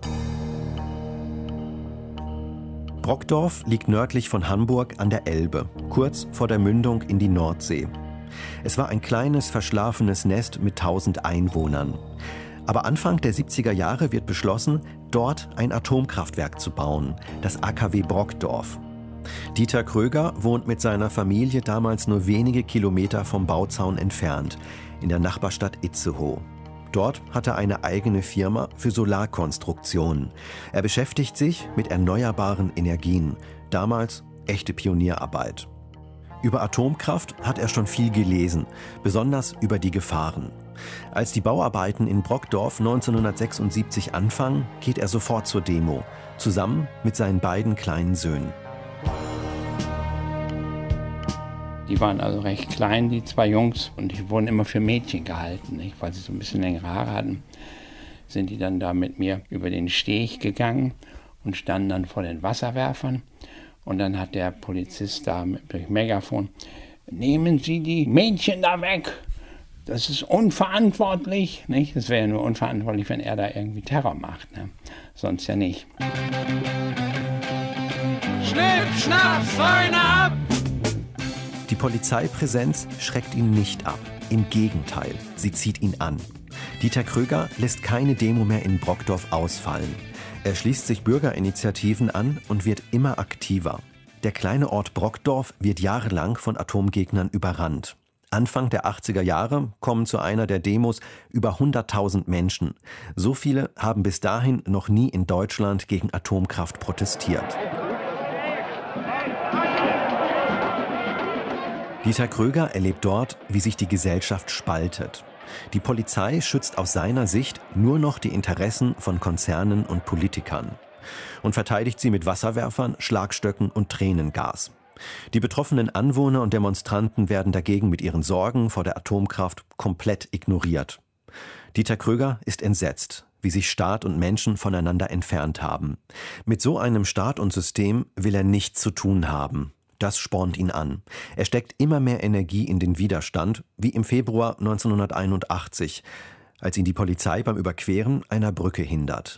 Speaker 9: Brockdorf liegt nördlich von Hamburg an der Elbe, kurz vor der Mündung in die Nordsee. Es war ein kleines, verschlafenes Nest mit tausend Einwohnern. Aber Anfang der siebziger Jahre wird beschlossen, dort ein Atomkraftwerk zu bauen, das A K W Brockdorf. Dieter Kröger wohnt mit seiner Familie damals nur wenige Kilometer vom Bauzaun entfernt, in der Nachbarstadt Itzehoe. Dort hat er eine eigene Firma für Solarkonstruktionen. Er beschäftigt sich mit erneuerbaren Energien. Damals echte Pionierarbeit. Über Atomkraft hat er schon viel gelesen, besonders über die Gefahren. Als die Bauarbeiten in Brockdorf neunzehnhundertsechsundsiebzig anfangen, geht er sofort zur Demo, zusammen mit seinen beiden kleinen Söhnen.
Speaker 10: Die waren also recht klein, die zwei Jungs, und die wurden immer für Mädchen gehalten, nicht? Weil sie so ein bisschen längere Haare hatten. Sind die dann da mit mir über den Steg gegangen und standen dann vor den Wasserwerfern. Und dann hat der Polizist da mit dem Megafon: Nehmen Sie die Mädchen da weg! Das ist unverantwortlich, nicht? Das wäre ja nur unverantwortlich, wenn er da irgendwie Terror macht, ne? Sonst ja nicht.
Speaker 8: Schnipp, schnapp, Feine ab!
Speaker 9: Die Polizeipräsenz schreckt ihn nicht ab. Im Gegenteil, sie zieht ihn an. Dieter Kröger lässt keine Demo mehr in Brockdorf ausfallen. Er schließt sich Bürgerinitiativen an und wird immer aktiver. Der kleine Ort Brockdorf wird jahrelang von Atomgegnern überrannt. Anfang der achtziger Jahre kommen zu einer der Demos über hunderttausend Menschen. So viele haben bis dahin noch nie in Deutschland gegen Atomkraft protestiert. Dieter Kröger erlebt dort, wie sich die Gesellschaft spaltet. Die Polizei schützt aus seiner Sicht nur noch die Interessen von Konzernen und Politikern und verteidigt sie mit Wasserwerfern, Schlagstöcken und Tränengas. Die betroffenen Anwohner und Demonstranten werden dagegen mit ihren Sorgen vor der Atomkraft komplett ignoriert. Dieter Kröger ist entsetzt, wie sich Staat und Menschen voneinander entfernt haben. Mit so einem Staat und System will er nichts zu tun haben. Das spornt ihn an. Er steckt immer mehr Energie in den Widerstand, wie im Februar neunzehnhunderteinundachtzig, als ihn die Polizei beim Überqueren einer Brücke hindert.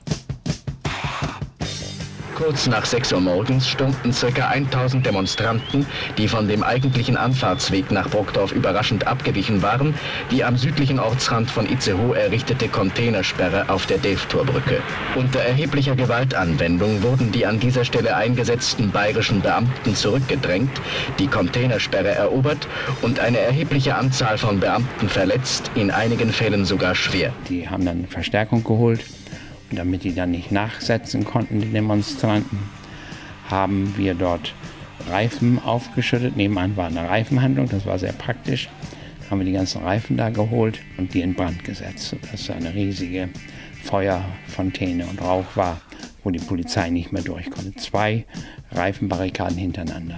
Speaker 12: Kurz nach sechs Uhr morgens stürmten ca. tausend Demonstranten, die von dem eigentlichen Anfahrtsweg nach Brockdorf überraschend abgewichen waren, die am südlichen Ortsrand von Itzehoe errichtete Containersperre auf der Delftorbrücke. Unter erheblicher Gewaltanwendung wurden die an dieser Stelle eingesetzten bayerischen Beamten zurückgedrängt, die Containersperre erobert und eine erhebliche Anzahl von Beamten verletzt, in einigen Fällen sogar schwer.
Speaker 10: Die haben dann Verstärkung geholt. Damit die dann nicht nachsetzen konnten, die Demonstranten, haben wir dort Reifen aufgeschüttet. Nebenan war eine Reifenhandlung, das war sehr praktisch. Haben wir die ganzen Reifen da geholt und die in Brand gesetzt, sodass eine riesige Feuerfontäne und Rauch war, wo die Polizei nicht mehr durch konnte. Zwei Reifenbarrikaden hintereinander.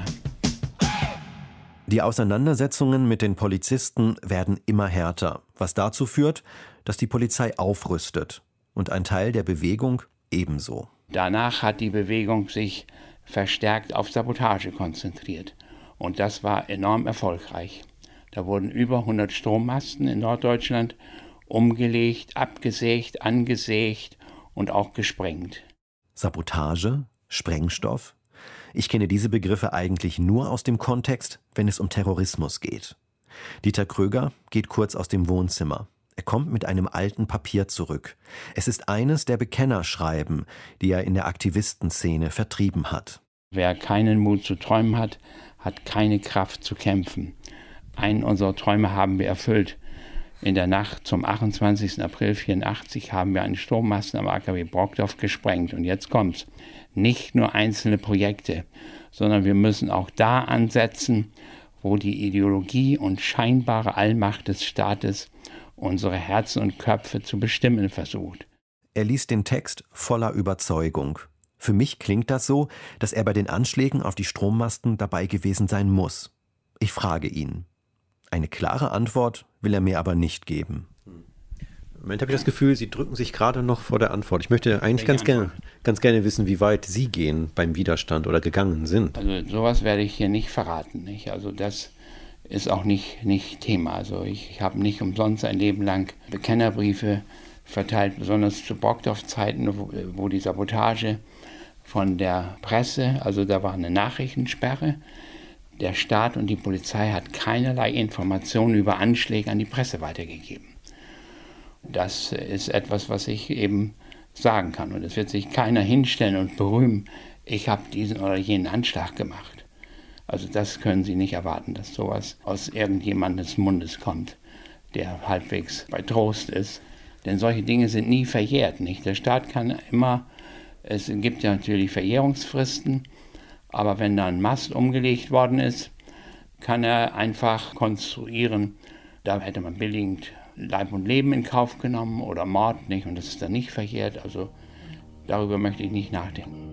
Speaker 9: Die Auseinandersetzungen mit den Polizisten werden immer härter, was dazu führt, dass die Polizei aufrüstet und ein Teil der Bewegung ebenso.
Speaker 10: Danach hat die Bewegung sich verstärkt auf Sabotage konzentriert und das war enorm erfolgreich. Da wurden über hundert Strommasten in Norddeutschland umgelegt, abgesägt, angesägt und auch gesprengt.
Speaker 9: Sabotage? Sprengstoff? Ich kenne diese Begriffe eigentlich nur aus dem Kontext, wenn es um Terrorismus geht. Dieter Kröger geht kurz aus dem Wohnzimmer. Er kommt mit einem alten Papier zurück. Es ist eines der Bekennerschreiben, die er in der Aktivistenszene vertrieben hat.
Speaker 10: Wer keinen Mut zu träumen hat, hat keine Kraft zu kämpfen. Einen unserer Träume haben wir erfüllt. In der Nacht zum achtundzwanzigsten April vierundachtzig haben wir einen Strommasten am A K W Brockdorf gesprengt. Und jetzt kommt's. Nicht nur einzelne Projekte, sondern wir müssen auch da ansetzen, wo die Ideologie und scheinbare Allmacht des Staates unsere Herzen und Köpfe zu bestimmen versucht.
Speaker 9: Er liest den Text voller Überzeugung. Für mich klingt das so, dass er bei den Anschlägen auf die Strommasten dabei gewesen sein muss. Ich frage ihn. Eine klare Antwort will er mir aber nicht geben.
Speaker 13: Im Moment habe ich das Gefühl, Sie drücken sich gerade noch vor der Antwort. Ich möchte eigentlich ganz gerne, ganz gerne wissen, wie weit Sie gehen beim Widerstand oder gegangen sind.
Speaker 10: Also sowas werde ich hier nicht verraten. Nicht? Also das ist auch nicht, nicht Thema. Also ich, ich habe nicht umsonst ein Leben lang Bekennerbriefe verteilt, besonders zu Brockdorf-Zeiten, wo, wo die Sabotage von der Presse, also da war eine Nachrichtensperre. Der Staat und die Polizei hat keinerlei Informationen über Anschläge an die Presse weitergegeben. Das ist etwas, was ich eben sagen kann. Und es wird sich keiner hinstellen und berühmen, ich habe diesen oder jenen Anschlag gemacht. Also das können Sie nicht erwarten, dass sowas aus irgendjemandes Mundes kommt, der halbwegs bei Trost ist. Denn solche Dinge sind nie verjährt, nicht? Der Staat kann immer, es gibt ja natürlich Verjährungsfristen, aber wenn da ein Mast umgelegt worden ist, kann er einfach konstruieren, da hätte man billigend Leib und Leben in Kauf genommen oder Mord nicht und das ist dann nicht verjährt. Also darüber möchte ich nicht nachdenken.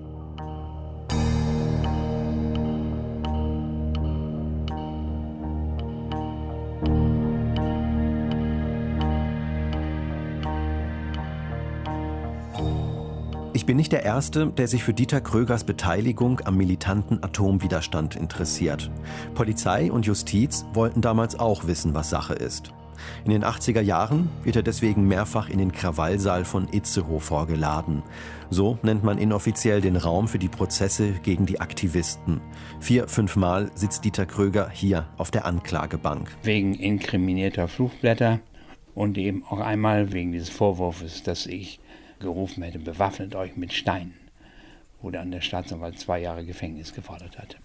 Speaker 9: Ich bin nicht der Erste, der sich für Dieter Krögers Beteiligung am militanten Atomwiderstand interessiert. Polizei und Justiz wollten damals auch wissen, was Sache ist. In den achtziger Jahren wird er deswegen mehrfach in den Krawallsaal von Itzehoe vorgeladen. So nennt man inoffiziell den Raum für die Prozesse gegen die Aktivisten. Vier, fünfmal sitzt Dieter Kröger hier auf der Anklagebank.
Speaker 10: Wegen inkriminierter Flugblätter und eben auch einmal wegen dieses Vorwurfs, dass ich gerufen hätte, bewaffnet euch mit Steinen, wo dann der Staatsanwalt zwei Jahre Gefängnis gefordert hatte.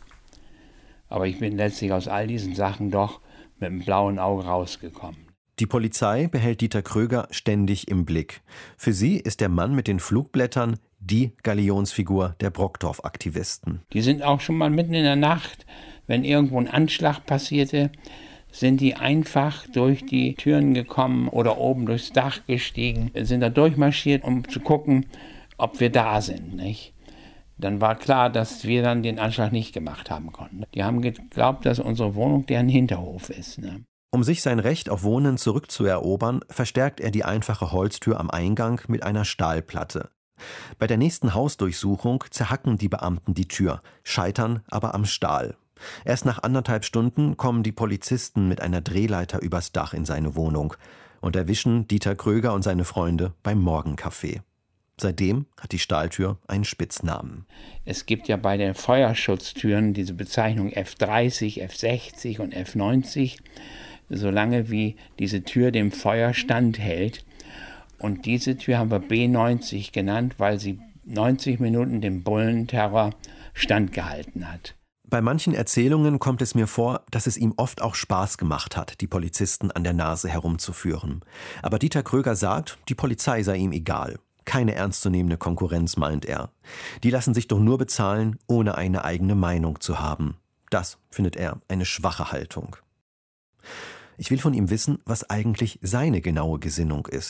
Speaker 10: Aber ich bin letztlich aus all diesen Sachen doch mit einem blauen Auge rausgekommen.
Speaker 9: Die Polizei behält Dieter Kröger ständig im Blick. Für sie ist der Mann mit den Flugblättern die Galionsfigur der Brockdorf-Aktivisten.
Speaker 10: Die sind auch schon mal mitten in der Nacht, wenn irgendwo ein Anschlag passierte, sind die einfach durch die Türen gekommen oder oben durchs Dach gestiegen, sind da durchmarschiert, um zu gucken, ob wir da sind, nicht? Dann war klar, dass wir dann den Anschlag nicht gemacht haben konnten. Die haben geglaubt, dass unsere Wohnung deren Hinterhof ist. Ne?
Speaker 9: Um sich sein Recht auf Wohnen zurückzuerobern, verstärkt er die einfache Holztür am Eingang mit einer Stahlplatte. Bei der nächsten Hausdurchsuchung zerhacken die Beamten die Tür, scheitern aber am Stahl. Erst nach anderthalb Stunden kommen die Polizisten mit einer Drehleiter übers Dach in seine Wohnung und erwischen Dieter Kröger und seine Freunde beim Morgenkaffee. Seitdem hat die Stahltür einen Spitznamen.
Speaker 10: Es gibt ja bei den Feuerschutztüren diese Bezeichnung F dreißig, F sechzig und F neunzig, solange wie diese Tür dem Feuer standhält. Und diese Tür haben wir B neunzig genannt, weil sie neunzig Minuten dem Bullenterror standgehalten hat.
Speaker 9: Bei manchen Erzählungen kommt es mir vor, dass es ihm oft auch Spaß gemacht hat, die Polizisten an der Nase herumzuführen. Aber Dieter Kröger sagt, die Polizei sei ihm egal. Keine ernstzunehmende Konkurrenz, meint er. Die lassen sich doch nur bezahlen, ohne eine eigene Meinung zu haben. Das findet er eine schwache Haltung. Ich will von ihm wissen, was eigentlich seine genaue Gesinnung ist.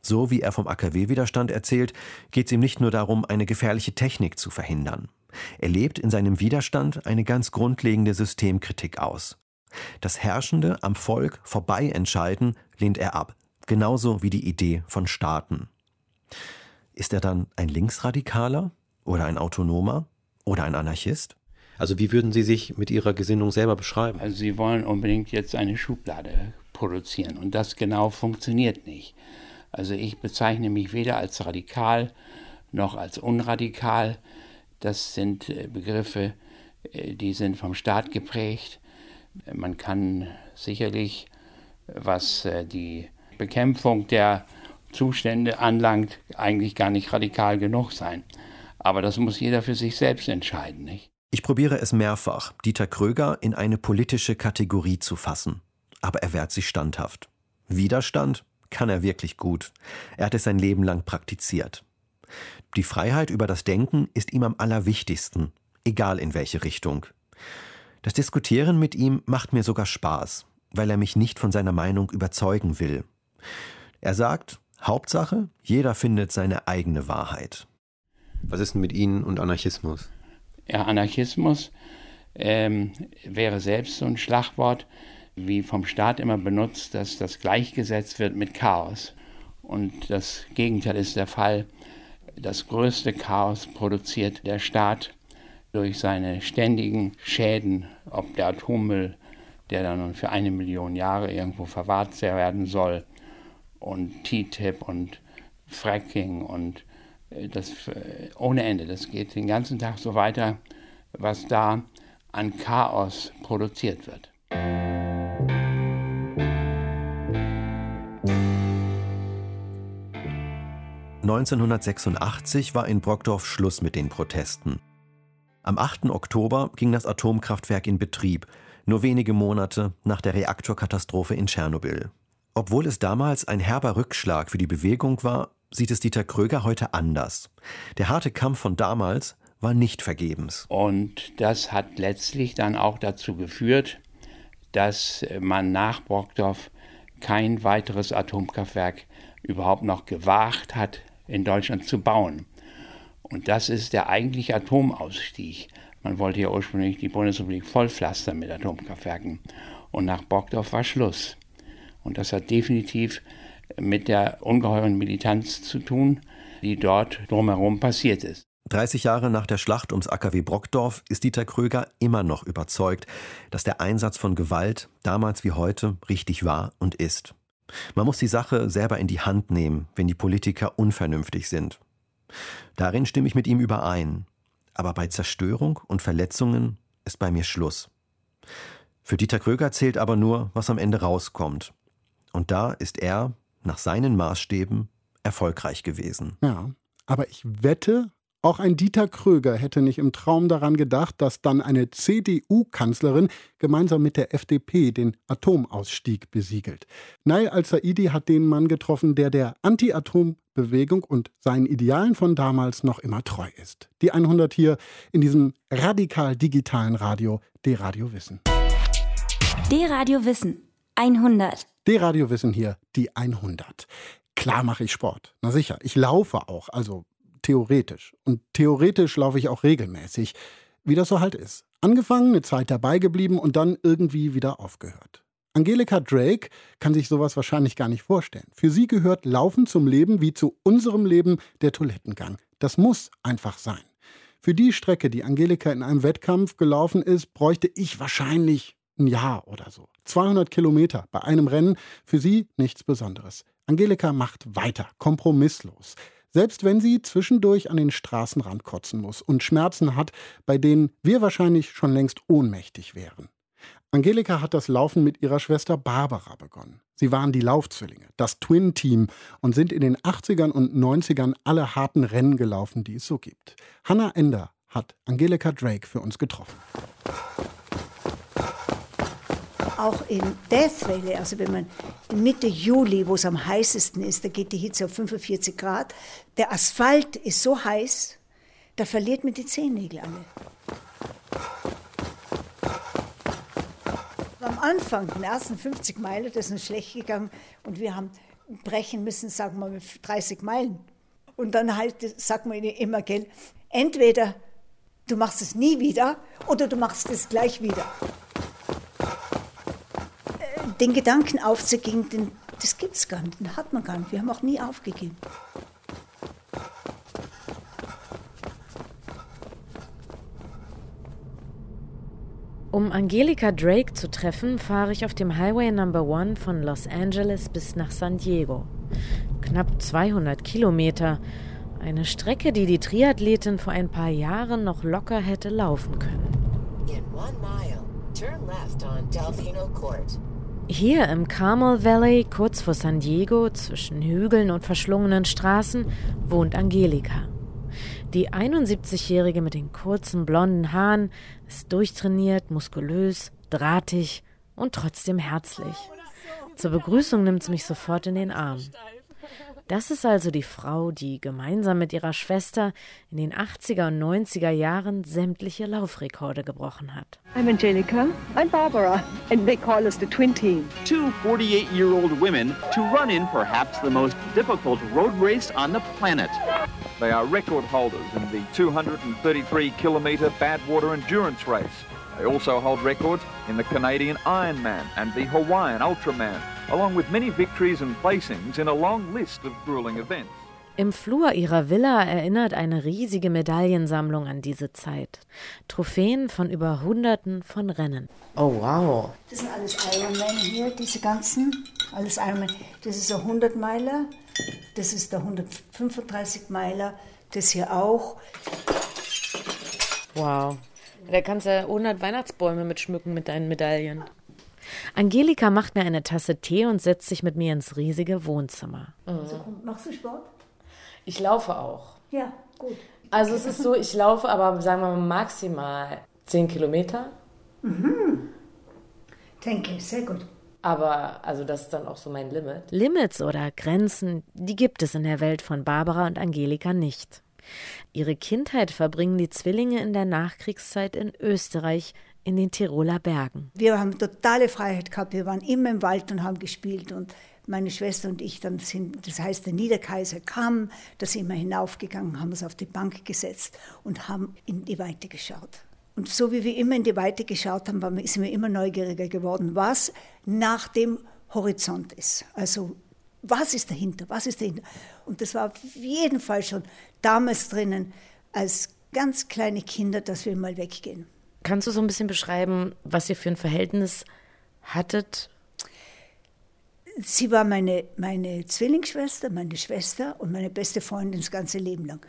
Speaker 9: So wie er vom A K W-Widerstand erzählt, geht es ihm nicht nur darum, eine gefährliche Technik zu verhindern. Er lebt in seinem Widerstand eine ganz grundlegende Systemkritik aus. Das Herrschende am Volk vorbei entscheiden lehnt er ab, genauso wie die Idee von Staaten. Ist er dann ein Linksradikaler oder ein Autonomer oder ein Anarchist?
Speaker 13: Also wie würden Sie sich mit Ihrer Gesinnung selber beschreiben?
Speaker 10: Also Sie wollen unbedingt jetzt eine Schublade produzieren und das genau funktioniert nicht. Also ich bezeichne mich weder als radikal noch als unradikal. Das sind Begriffe, die sind vom Staat geprägt. Man kann sicherlich, was die Bekämpfung der Zustände anlangt, eigentlich gar nicht radikal genug sein. Aber das muss jeder für sich selbst entscheiden, nicht?
Speaker 9: Ich probiere es mehrfach, Dieter Kröger in eine politische Kategorie zu fassen. Aber er wehrt sich standhaft. Widerstand kann er wirklich gut. Er hat es sein Leben lang praktiziert. Die Freiheit über das Denken ist ihm am allerwichtigsten, egal in welche Richtung. Das Diskutieren mit ihm macht mir sogar Spaß, weil er mich nicht von seiner Meinung überzeugen will. Er sagt, Hauptsache, jeder findet seine eigene Wahrheit.
Speaker 13: Was ist denn mit Ihnen und Anarchismus?
Speaker 10: Ja, Anarchismus ähm, wäre selbst so ein Schlagwort, wie vom Staat immer benutzt, dass das gleichgesetzt wird mit Chaos. Und das Gegenteil ist der Fall. Das größte Chaos produziert der Staat durch seine ständigen Schäden, ob der Atommüll, der dann für eine Million Jahre irgendwo verwahrt werden soll, und T T I P und Fracking und das ohne Ende. Das geht den ganzen Tag so weiter, was da an Chaos produziert wird.
Speaker 9: neunzehnhundertsechsundachtzig war in Brockdorf Schluss mit den Protesten. Am achten Oktober ging das Atomkraftwerk in Betrieb, nur wenige Monate nach der Reaktorkatastrophe in Tschernobyl. Obwohl es damals ein herber Rückschlag für die Bewegung war, sieht es Dieter Kröger heute anders. Der harte Kampf von damals war nicht vergebens.
Speaker 10: Und das hat letztlich dann auch dazu geführt, dass man nach Brockdorf kein weiteres Atomkraftwerk überhaupt noch gewagt hat, in Deutschland zu bauen. Und das ist der eigentliche Atomausstieg. Man wollte ja ursprünglich die Bundesrepublik vollpflastern mit Atomkraftwerken. Und nach Brockdorf war Schluss. Und das hat definitiv mit der ungeheuren Militanz zu tun, die dort drumherum passiert ist.
Speaker 9: dreißig Jahre nach der Schlacht ums A K W Brockdorf ist Dieter Kröger immer noch überzeugt, dass der Einsatz von Gewalt damals wie heute richtig war und ist. Man muss die Sache selber in die Hand nehmen, wenn die Politiker unvernünftig sind. Darin stimme ich mit ihm überein. Aber bei Zerstörung und Verletzungen ist bei mir Schluss. Für Dieter Kröger zählt aber nur, was am Ende rauskommt. Und da ist er, nach seinen Maßstäben, erfolgreich gewesen.
Speaker 2: Ja, aber ich wette, auch ein Dieter Kröger hätte nicht im Traum daran gedacht, dass dann eine C D U-Kanzlerin gemeinsam mit der F D P den Atomausstieg besiegelt. Nail al-Saidi hat den Mann getroffen, der der Anti-Atom-Bewegung und seinen Idealen von damals noch immer treu ist. Die hundert hier in diesem radikal digitalen Radio, D-Radio Wissen.
Speaker 1: D-Radio Wissen, hundert.
Speaker 2: D-Radio Wissen hier, die hundert. Klar mache ich Sport. Na sicher, ich laufe auch, also theoretisch. Und theoretisch laufe ich auch regelmäßig, wie das so halt ist. Angefangen, eine Zeit dabei geblieben und dann irgendwie wieder aufgehört. Angelika Drake kann sich sowas wahrscheinlich gar nicht vorstellen. Für sie gehört Laufen zum Leben wie zu unserem Leben der Toilettengang. Das muss einfach sein. Für die Strecke, die Angelika in einem Wettkampf gelaufen ist, bräuchte ich wahrscheinlich ein Jahr oder so. zweihundert Kilometer bei einem Rennen, für sie nichts Besonderes. Angelika macht weiter, kompromisslos. Selbst wenn sie zwischendurch an den Straßenrand kotzen muss und Schmerzen hat, bei denen wir wahrscheinlich schon längst ohnmächtig wären. Angelika hat das Laufen mit ihrer Schwester Barbara begonnen. Sie waren die Laufzwillinge, das Twin-Team und sind in den achtzigern und neunzigern alle harten Rennen gelaufen, die es so gibt. Hannah Ender hat Angelika Drake für uns getroffen.
Speaker 14: Auch in Death Valley, also wenn man Mitte Juli, wo es am heißesten ist, da geht die Hitze auf fünfundvierzig Grad, der Asphalt ist so heiß, da verliert man die Zehennägel alle. Am Anfang, den ersten fünfzig Meilen, das ist uns schlecht gegangen und wir haben brechen müssen, sagen wir mit dreißig Meilen. Und dann halt, sagt man ihnen immer, gell, entweder du machst es nie wieder oder du machst es gleich wieder. Den Gedanken aufzugeben, den, das gibt es gar nicht, den hat man gar nicht. Wir haben auch nie aufgegeben.
Speaker 15: Um Angelica Drake zu treffen, fahre ich auf dem Highway Number One von Los Angeles bis nach San Diego. Knapp zweihundert Kilometer. Eine Strecke, die die Triathletin vor ein paar Jahren noch locker hätte laufen können.
Speaker 16: In one mile, turn left on Delfino Court.
Speaker 15: Hier im Carmel Valley, kurz vor San Diego, zwischen Hügeln und verschlungenen Straßen, wohnt Angelica. Die einundsiebzigjährige mit den kurzen blonden Haaren ist durchtrainiert, muskulös, drahtig und trotzdem herzlich. Zur Begrüßung nimmt sie mich sofort in den Arm. Das ist also die Frau, die gemeinsam mit ihrer Schwester in den achtziger und neunziger Jahren sämtliche Laufrekorde gebrochen hat.
Speaker 17: I'm Angelica. I'm Barbara. And they call us the Twin Team.
Speaker 18: Two forty-eight-year-old women to run in perhaps the most difficult road race on the planet.
Speaker 19: They are record holders in the two hundred thirty-three kilometre Badwater Endurance Race. They also hold records in the Canadian Ironman and the Hawaiian Ultraman, along with many victories and placings in a long list of grueling events.
Speaker 15: Im Flur ihrer Villa erinnert eine riesige Medaillensammlung an diese Zeit. Trophäen von über Hunderten von Rennen.
Speaker 14: Oh, wow. Das sind alles Ironman hier, diese ganzen. Alles Ironman. Das ist der hundert-Meiler, das ist der hundertfünfunddreißig-Meiler, das hier auch.
Speaker 15: Wow. Da kannst du hundert Weihnachtsbäume mitschmücken mit deinen Medaillen. Angelika macht mir eine Tasse Tee und setzt sich mit mir ins riesige Wohnzimmer.
Speaker 14: Mhm. Also, machst du Sport?
Speaker 20: Ich laufe auch.
Speaker 14: Ja, gut.
Speaker 20: Also es ist so, ich laufe aber, sagen wir mal, maximal zehn Kilometer.
Speaker 14: Mhm. Denke, sehr gut.
Speaker 20: Aber also das ist dann auch so mein Limit.
Speaker 15: Limits oder Grenzen, die gibt es in der Welt von Barbara und Angelika nicht. Ihre Kindheit verbringen die Zwillinge in der Nachkriegszeit in Österreich, in den Tiroler Bergen.
Speaker 14: Wir haben totale Freiheit gehabt. Wir waren immer im Wald und haben gespielt. Und meine Schwester und ich dann sind, das heißt, der Niederkaiser kam, da sind wir hinaufgegangen, haben uns auf die Bank gesetzt und haben in die Weite geschaut. Und so wie wir immer in die Weite geschaut haben, waren wir, sind wir immer neugieriger geworden, was nach dem Horizont ist. Also was ist dahinter, was ist dahinter? Und das war auf jeden Fall schon damals drinnen, als ganz kleine Kinder, dass wir mal weggehen.
Speaker 20: Kannst du so ein bisschen beschreiben, was ihr für ein Verhältnis hattet?
Speaker 14: Sie war meine, meine Zwillingsschwester, meine Schwester und meine beste Freundin das ganze Leben lang.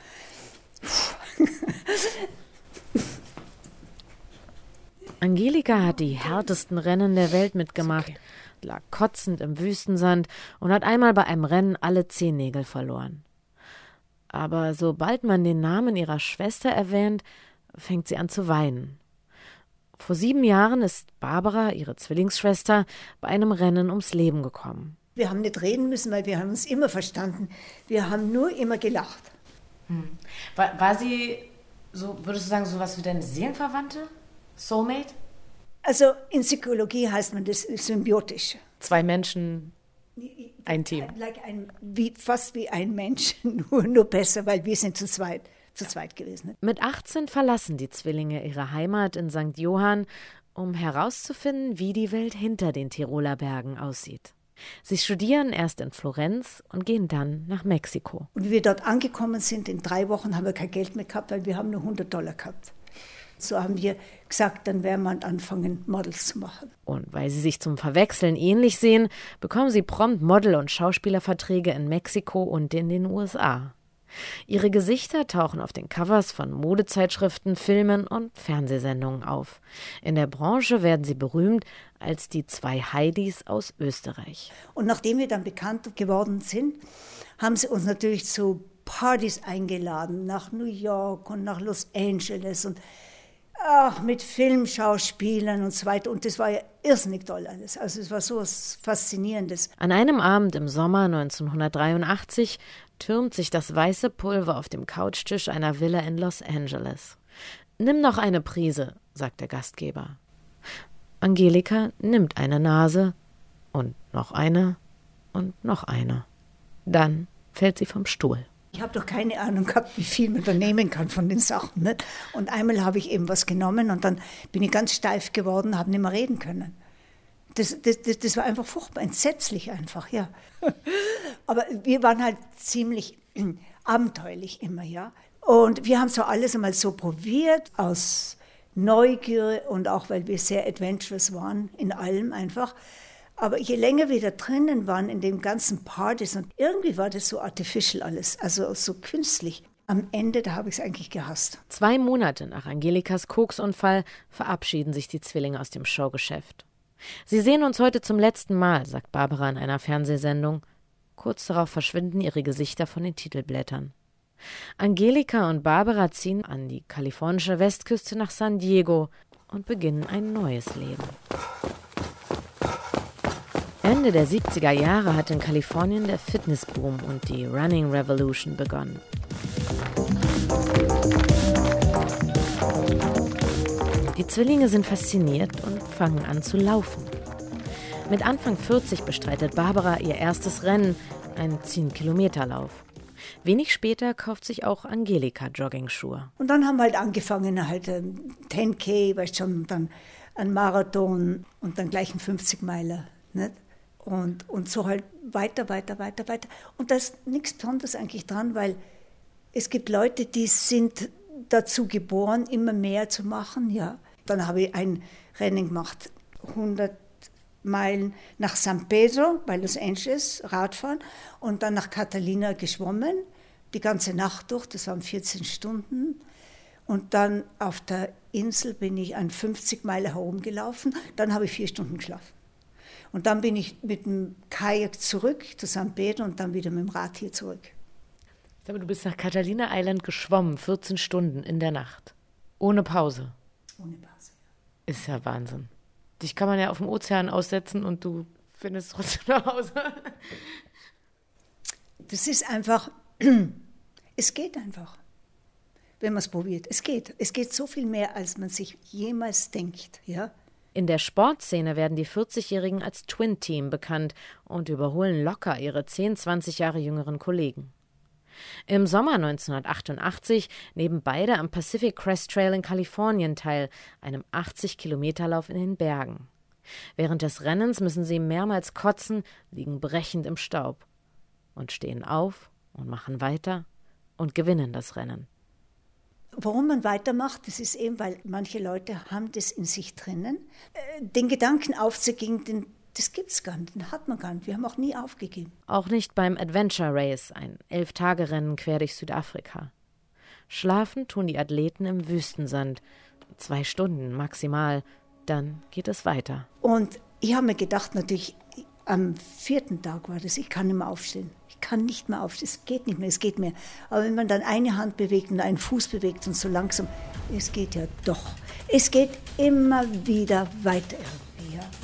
Speaker 15: Angelika hat die härtesten Rennen der Welt mitgemacht, okay. lag kotzend im Wüstensand und hat einmal bei einem Rennen alle Zehennägel verloren. Aber sobald man den Namen ihrer Schwester erwähnt, fängt sie an zu weinen. Vor sieben Jahren ist Barbara, ihre Zwillingsschwester, bei einem Rennen ums Leben gekommen.
Speaker 14: Wir haben nicht reden müssen, weil wir haben uns immer verstanden. Wir haben nur immer gelacht.
Speaker 20: Hm. War, war sie, so würdest du sagen, so was wie deine Seelenverwandte? Soulmate?
Speaker 14: Also in Psychologie heißt man das symbiotisch.
Speaker 20: Zwei Menschen, ein Team.
Speaker 14: Like ein, wie, fast wie ein Mensch, nur, nur besser, weil wir sind zu zweit. zu zweit gewesen.
Speaker 15: Mit achtzehn verlassen die Zwillinge ihre Heimat in Sankt Johann, um herauszufinden, wie die Welt hinter den Tiroler Bergen aussieht. Sie studieren erst in Florenz und gehen dann nach Mexiko.
Speaker 14: Und wie wir dort angekommen sind, in drei Wochen haben wir kein Geld mehr gehabt, weil wir haben nur hundert Dollar gehabt. So haben wir gesagt, dann werden wir anfangen, Models zu machen.
Speaker 15: Und weil sie sich zum Verwechseln ähnlich sehen, bekommen sie prompt Model- und Schauspielerverträge in Mexiko und in den U S A. Ihre Gesichter tauchen auf den Covers von Modezeitschriften, Filmen und Fernsehsendungen auf. In der Branche werden sie berühmt als die zwei Heidis aus Österreich.
Speaker 14: Und nachdem wir dann bekannt geworden sind, haben sie uns natürlich zu Partys eingeladen, nach New York und nach Los Angeles und ach, mit Filmschauspielern und so weiter. Und das war ja irrsinnig toll alles. Also es war so was Faszinierendes.
Speaker 15: An einem Abend im Sommer neunzehnhundertdreiundachtzig türmt sich das weiße Pulver auf dem Couchtisch einer Villa in Los Angeles. »Nimm noch eine Prise«, sagt der Gastgeber. Angelika nimmt eine Nase und noch eine und noch eine. Dann fällt sie vom Stuhl.
Speaker 14: Ich habe doch keine Ahnung gehabt, wie viel man da nehmen kann von den Sachen. Nicht? Und einmal habe ich eben was genommen und dann bin ich ganz steif geworden, habe nicht mehr reden können. Das, das, das, das war einfach furchtbar, entsetzlich einfach, ja. Aber wir waren halt ziemlich abenteuerlich immer, ja. Und wir haben so alles einmal so probiert, aus Neugier und auch, weil wir sehr adventurous waren, in allem einfach. Aber je länger wir da drinnen waren, in den ganzen Partys, und irgendwie war das so artificial alles, also so künstlich. Am Ende, da habe ich es eigentlich gehasst.
Speaker 15: Zwei Monate nach Angelikas Koksunfall verabschieden sich die Zwillinge aus dem Showgeschäft. Sie sehen uns heute zum letzten Mal, sagt Barbara in einer Fernsehsendung. Kurz darauf verschwinden ihre Gesichter von den Titelblättern. Angelika und Barbara ziehen an die kalifornische Westküste nach San Diego und beginnen ein neues Leben. Ende der siebziger Jahre hat in Kalifornien der Fitnessboom und die Running Revolution begonnen. Die Zwillinge sind fasziniert und fangen an zu laufen. Mit Anfang vierzig bestreitet Barbara ihr erstes Rennen, einen zehn-Kilometer-Lauf. Wenig später kauft sich auch Angelika Jogging-Schuhe.
Speaker 14: Und dann haben wir halt angefangen, halt zehn K, weißt schon, dann ein Marathon und dann gleich ein fünfzig-Meiler, nicht? Und, und so halt weiter, weiter, weiter, weiter. Und da ist nichts Besonderes eigentlich dran, weil es gibt Leute, die sind dazu geboren, immer mehr zu machen, ja. Dann habe ich ein Rennen gemacht, hundert Meilen nach San Pedro bei Los Angeles, Radfahren, und dann nach Catalina geschwommen, die ganze Nacht durch, das waren vierzehn Stunden. Und dann auf der Insel bin ich an fünfzig Meilen herumgelaufen, dann habe ich vier Stunden geschlafen. Und dann bin ich mit dem Kajak zurück zu San Pedro und dann wieder mit dem Rad hier zurück.
Speaker 15: Sag mal, du bist nach Catalina Island geschwommen, vierzehn Stunden in der Nacht. Ohne Pause.
Speaker 14: Ohne Pause, ja.
Speaker 15: Ist ja Wahnsinn. Dich kann man ja auf dem Ozean aussetzen und du findest trotzdem nach Hause.
Speaker 14: Das ist einfach, es geht einfach, wenn man es probiert. Es geht. Es geht so viel mehr, als man sich jemals denkt, ja.
Speaker 15: In der Sportszene werden die vierzigjährigen als Twin-Team bekannt und überholen locker ihre zehn, zwanzig Jahre jüngeren Kollegen. Im Sommer neunzehnhundertachtundachtzig nehmen beide am Pacific Crest Trail in Kalifornien teil, einem achtzig-Kilometer-Lauf in den Bergen. Während des Rennens müssen sie mehrmals kotzen, liegen brechend im Staub und stehen auf und machen weiter und gewinnen das Rennen.
Speaker 14: Warum man weitermacht, das ist eben, weil manche Leute haben das in sich drinnen. Den Gedanken aufzugeben, den, das gibt es gar nicht, den hat man gar nicht. Wir haben auch nie aufgegeben.
Speaker 15: Auch nicht beim Adventure Race, ein Elf-Tage-Rennen quer durch Südafrika. Schlafen tun die Athleten im Wüstensand. Zwei Stunden maximal, dann geht es weiter.
Speaker 14: Und ich habe mir gedacht, natürlich, am vierten Tag war das, ich kann nicht mehr aufstehen. Ich kann nicht mehr aufstehen, es geht nicht mehr, es geht mehr. Aber wenn man dann eine Hand bewegt und einen Fuß bewegt und so langsam, es geht ja doch. Es geht immer wieder weiter irgendwie, ja.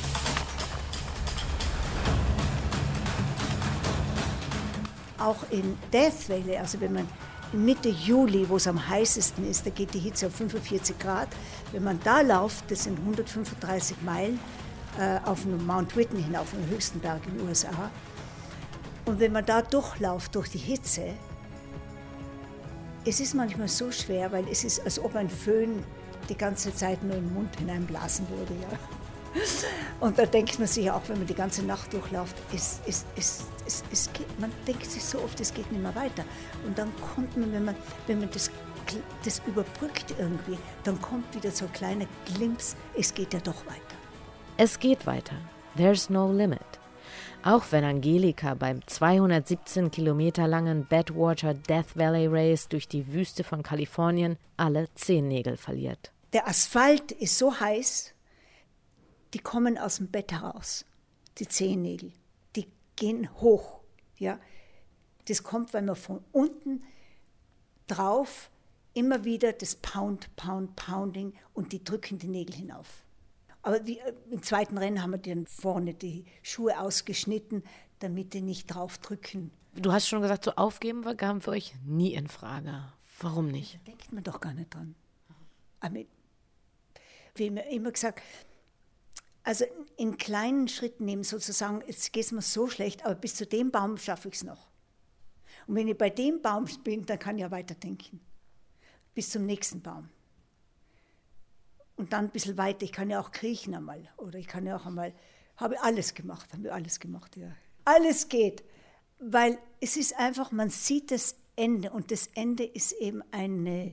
Speaker 14: Auch in Death Valley, also wenn man Mitte Juli, wo es am heißesten ist, da geht die Hitze auf fünfundvierzig Grad, wenn man da läuft, das sind hundertfünfunddreißig Meilen, äh, auf den Mount Whitney hinauf, den höchsten Berg in den U S A. Und wenn man da durchläuft, durch die Hitze, es ist manchmal so schwer, weil es ist, als ob ein Föhn die ganze Zeit nur in den Mund hineinblasen würde. Ja. Und da denkt man sich auch, wenn man die ganze Nacht durchläuft, es, es, es, es, es geht, man denkt sich so oft, es geht nicht mehr weiter. Und dann kommt man, wenn man, wenn man das, das überbrückt irgendwie, dann kommt wieder so ein kleiner Glimps, es geht ja doch weiter.
Speaker 15: Es geht weiter. There's no limit. Auch wenn Angelika beim zweihundertsiebzehn Kilometer langen Badwater Death Valley Race durch die Wüste von Kalifornien alle Zehennägel verliert.
Speaker 14: Der Asphalt ist so heiß, die kommen aus dem Bett heraus, die Zehennägel. Die gehen hoch. Ja. Das kommt, weil man von unten drauf immer wieder das Pound, Pound, Pounding und die drücken die Nägel hinauf. Aber wie, im zweiten Rennen haben wir dann vorne die Schuhe ausgeschnitten, damit die nicht drauf drücken.
Speaker 15: Du hast schon gesagt, so aufgeben kam für euch nie in Frage. Warum nicht?
Speaker 14: Da denkt man doch gar nicht dran. Aber wir haben immer gesagt, Also in kleinen Schritten nehmen, sozusagen, jetzt geht es mir so schlecht, aber bis zu dem Baum schaffe ich es noch. Und wenn ich bei dem Baum bin, dann kann ich ja weiterdenken. Bis zum nächsten Baum. Und dann ein bisschen weiter, ich kann ja auch kriechen einmal. Oder ich kann ja auch einmal, habe alles gemacht, haben wir alles gemacht, ja. Alles geht, weil es ist einfach, man sieht das Ende und das Ende ist eben eine,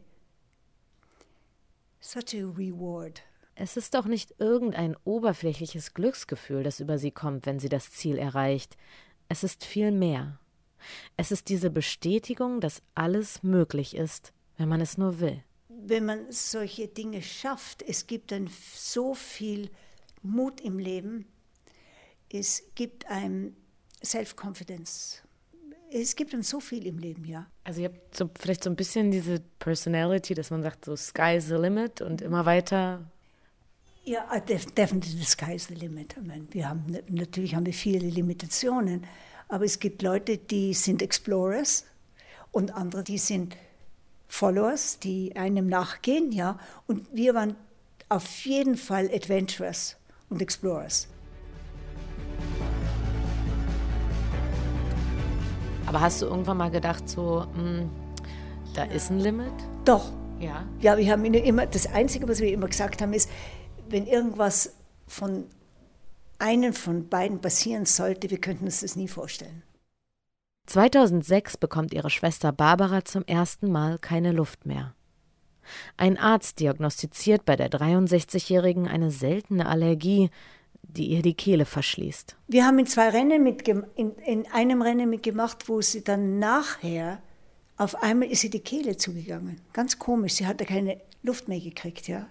Speaker 14: such a reward.
Speaker 15: Es ist doch nicht irgendein oberflächliches Glücksgefühl, das über sie kommt, wenn sie das Ziel erreicht. Es ist viel mehr. Es ist diese Bestätigung, dass alles möglich ist, wenn man es nur will.
Speaker 14: Wenn man solche Dinge schafft, es gibt dann so viel Mut im Leben, es gibt einem Self-Confidence. Es gibt einem so viel im Leben, ja.
Speaker 15: Also ihr habt so, vielleicht so ein bisschen diese Personality, dass man sagt, so sky's the limit und immer weiter.
Speaker 14: Ja, definitely the sky's the limit. Ich meine, wir haben, natürlich haben wir viele Limitationen, aber es gibt Leute, die sind Explorers und andere, die sind Followers, die einem nachgehen, ja. Und wir waren auf jeden Fall Adventurers und Explorers.
Speaker 15: Aber hast du irgendwann mal gedacht, so, mh, da ist ein Limit?
Speaker 14: Doch.
Speaker 15: Ja?
Speaker 14: Ja, wir haben immer, das Einzige, was wir immer gesagt haben, ist, wenn irgendwas von einem von beiden passieren sollte, wir könnten uns das nie vorstellen.
Speaker 15: zweitausendsechs bekommt ihre Schwester Barbara zum ersten Mal keine Luft mehr. Ein Arzt diagnostiziert bei der dreiundsechzigjährigen eine seltene Allergie, die ihr die Kehle verschließt.
Speaker 14: Wir haben in zwei Rennen mitgemacht, in, in einem Rennen mitgemacht, wo sie dann nachher, auf einmal ist sie die Kehle zugegangen. Ganz komisch, sie hatte keine Luft mehr gekriegt, ja.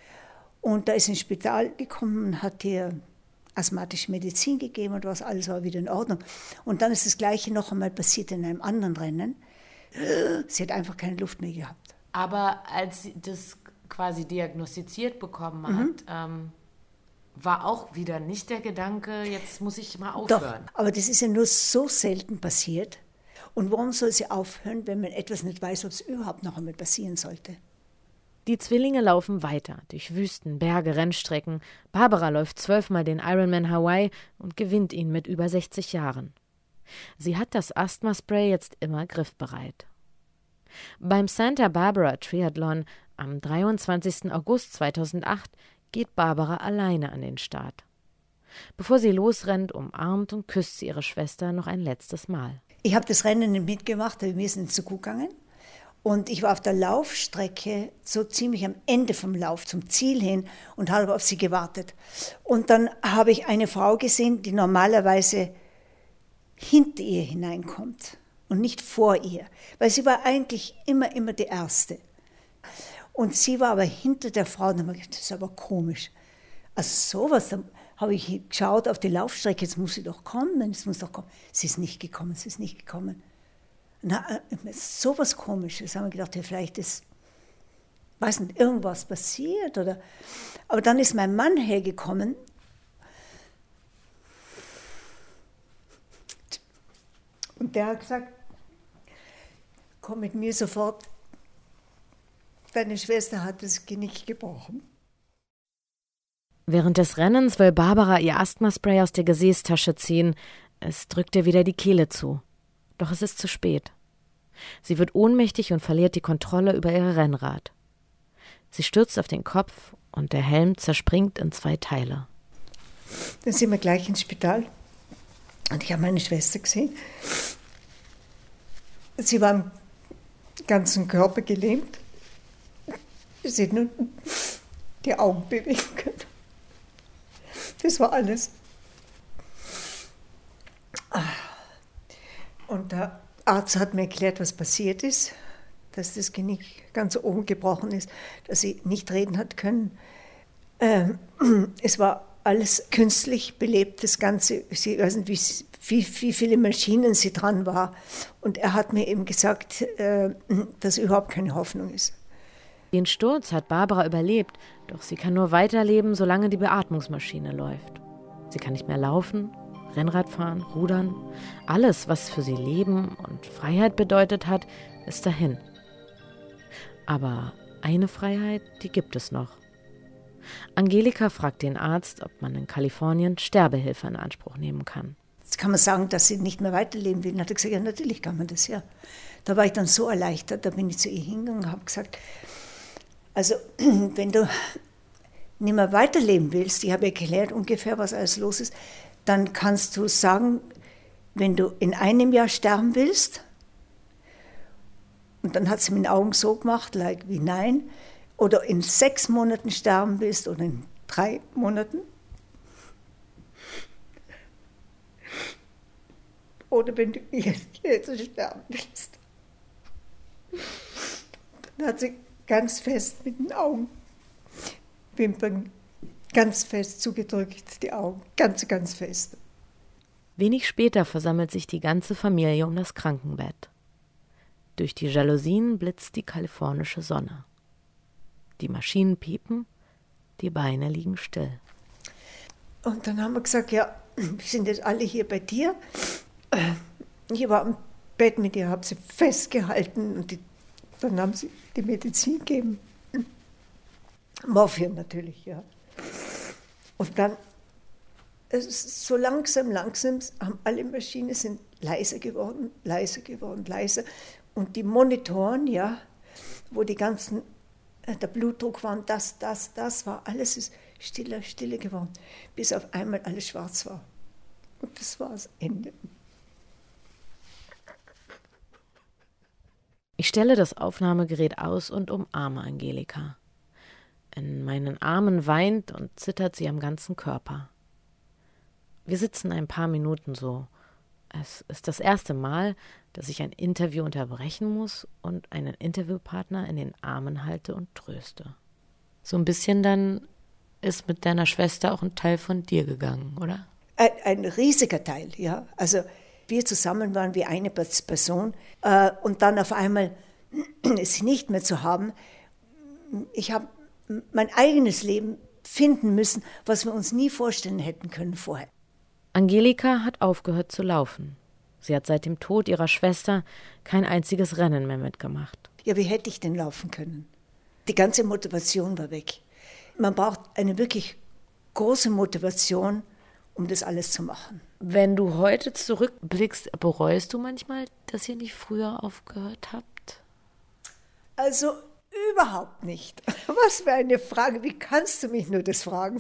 Speaker 14: Und da ist ins Spital gekommen, hat ihr asthmatische Medizin gegeben und was, alles war wieder in Ordnung. Und dann ist das Gleiche noch einmal passiert in einem anderen Rennen. Sie hat einfach keine Luft mehr gehabt.
Speaker 20: Aber als sie das quasi diagnostiziert bekommen hat,
Speaker 14: Mhm.
Speaker 20: ähm, war auch wieder nicht der Gedanke, jetzt muss ich mal aufhören.
Speaker 14: Doch, aber das ist ja nur so selten passiert. Und warum soll sie aufhören, wenn man etwas nicht weiß, ob es überhaupt noch einmal passieren sollte?
Speaker 15: Die Zwillinge laufen weiter, durch Wüsten, Berge, Rennstrecken. Barbara läuft zwölfmal den Ironman Hawaii und gewinnt ihn mit über sechzig Jahren. Sie hat das Asthma-Spray jetzt immer griffbereit. Beim Santa Barbara Triathlon am dreiundzwanzigsten August zweitausendacht geht Barbara alleine an den Start. Bevor sie losrennt, umarmt und küsst sie ihre Schwester noch ein letztes Mal.
Speaker 14: Ich habe das Rennen nicht mitgemacht, weil wir sind zu gut gegangen. Und ich war auf der Laufstrecke so ziemlich am Ende vom Lauf zum Ziel hin und habe auf sie gewartet. Und dann habe ich eine Frau gesehen, die normalerweise hinter ihr hineinkommt und nicht vor ihr, weil sie war eigentlich immer, immer die Erste. Und sie war aber hinter der Frau und dann habe ich gedacht, das ist aber komisch. Also sowas, dann habe ich geschaut auf die Laufstrecke, jetzt muss sie doch kommen, jetzt muss doch kommen. Sie ist nicht gekommen, sie ist nicht gekommen. Na, so was Komisches, haben wir gedacht, ja, vielleicht ist, weiß nicht, irgendwas passiert oder. Aber dann ist mein Mann hergekommen. Und der hat gesagt, komm mit mir sofort, deine Schwester hat das Genick gebrochen.
Speaker 15: Während des Rennens will Barbara ihr Asthmaspray aus der Gesäßtasche ziehen. Es drückt ihr wieder die Kehle zu. Doch es ist zu spät. Sie wird ohnmächtig und verliert die Kontrolle über ihr Rennrad. Sie stürzt auf den Kopf und der Helm zerspringt in zwei Teile.
Speaker 14: Dann sind wir gleich ins Spital und ich habe meine Schwester gesehen. Sie war im ganzen Körper gelähmt. Sie hat nur die Augen bewegen können. Das war alles. Und der Arzt hat mir erklärt, was passiert ist, dass das Genick ganz oben gebrochen ist, dass sie nicht reden hat können. Ähm, es war alles künstlich belebt, das Ganze. Ich weiß nicht, wie, wie, wie viele Maschinen sie dran war. Und er hat mir eben gesagt, äh, dass überhaupt keine Hoffnung ist.
Speaker 15: Den Sturz hat Barbara überlebt, doch sie kann nur weiterleben, solange die Beatmungsmaschine läuft. Sie kann nicht mehr laufen, Rennrad fahren, rudern. Alles, was für sie Leben und Freiheit bedeutet hat, ist dahin. Aber eine Freiheit, die gibt es noch. Angelika fragt den Arzt, ob man in Kalifornien Sterbehilfe in Anspruch nehmen kann.
Speaker 14: Jetzt kann man sagen, dass sie nicht mehr weiterleben will. Dann hat er gesagt, ja, natürlich kann man das, ja. Da war ich dann so erleichtert, da bin ich zu ihr hingegangen und habe gesagt, also wenn du nicht mehr weiterleben willst, ich habe erklärt ungefähr, was alles los ist, dann kannst du sagen, wenn du in einem Jahr sterben willst, und dann hat sie mit den Augen so gemacht, like wie nein, oder in sechs Monaten sterben willst oder in drei Monaten, oder wenn du jetzt, jetzt sterben willst. Dann hat sie ganz fest mit den Augen, Wimpern ganz fest zugedrückt, die Augen, ganz, ganz fest.
Speaker 15: Wenig später versammelt sich die ganze Familie um das Krankenbett. Durch die Jalousien blitzt die kalifornische Sonne. Die Maschinen piepen, die Beine liegen still.
Speaker 14: Und dann haben wir gesagt, ja, wir sind jetzt alle hier bei dir. Ich war am Bett mit ihr, habe sie festgehalten und die, dann haben sie die Medizin gegeben. Morphium natürlich, ja. Und dann, es ist so langsam, langsam haben alle Maschinen sind leiser geworden, leiser geworden, leiser. Und die Monitoren, ja, wo die ganzen, der Blutdruck war, das, das, das war, alles ist stiller, stiller geworden, bis auf einmal alles schwarz war. Und das war das Ende.
Speaker 15: Ich stelle das Aufnahmegerät aus und umarme Angelika. In meinen Armen weint und zittert sie am ganzen Körper. Wir sitzen ein paar Minuten so. Es ist das erste Mal, dass ich ein Interview unterbrechen muss und einen Interviewpartner in den Armen halte und tröste. So ein bisschen dann ist mit deiner Schwester auch ein Teil von dir gegangen, oder?
Speaker 14: Ein, ein riesiger Teil, ja. Also wir zusammen waren wie eine Person äh, und dann auf einmal es nicht mehr zu haben. Ich habe mein eigenes Leben finden müssen, was wir uns nie vorstellen hätten können vorher.
Speaker 15: Angelika hat aufgehört zu laufen. Sie hat seit dem Tod ihrer Schwester kein einziges Rennen mehr mitgemacht.
Speaker 14: Ja, wie hätte ich denn laufen können? Die ganze Motivation war weg. Man braucht eine wirklich große Motivation, um das alles zu machen.
Speaker 15: Wenn du heute zurückblickst, bereust du manchmal, dass ihr nicht früher aufgehört habt?
Speaker 14: Also überhaupt nicht. Was für eine Frage. Wie kannst du mich nur das fragen?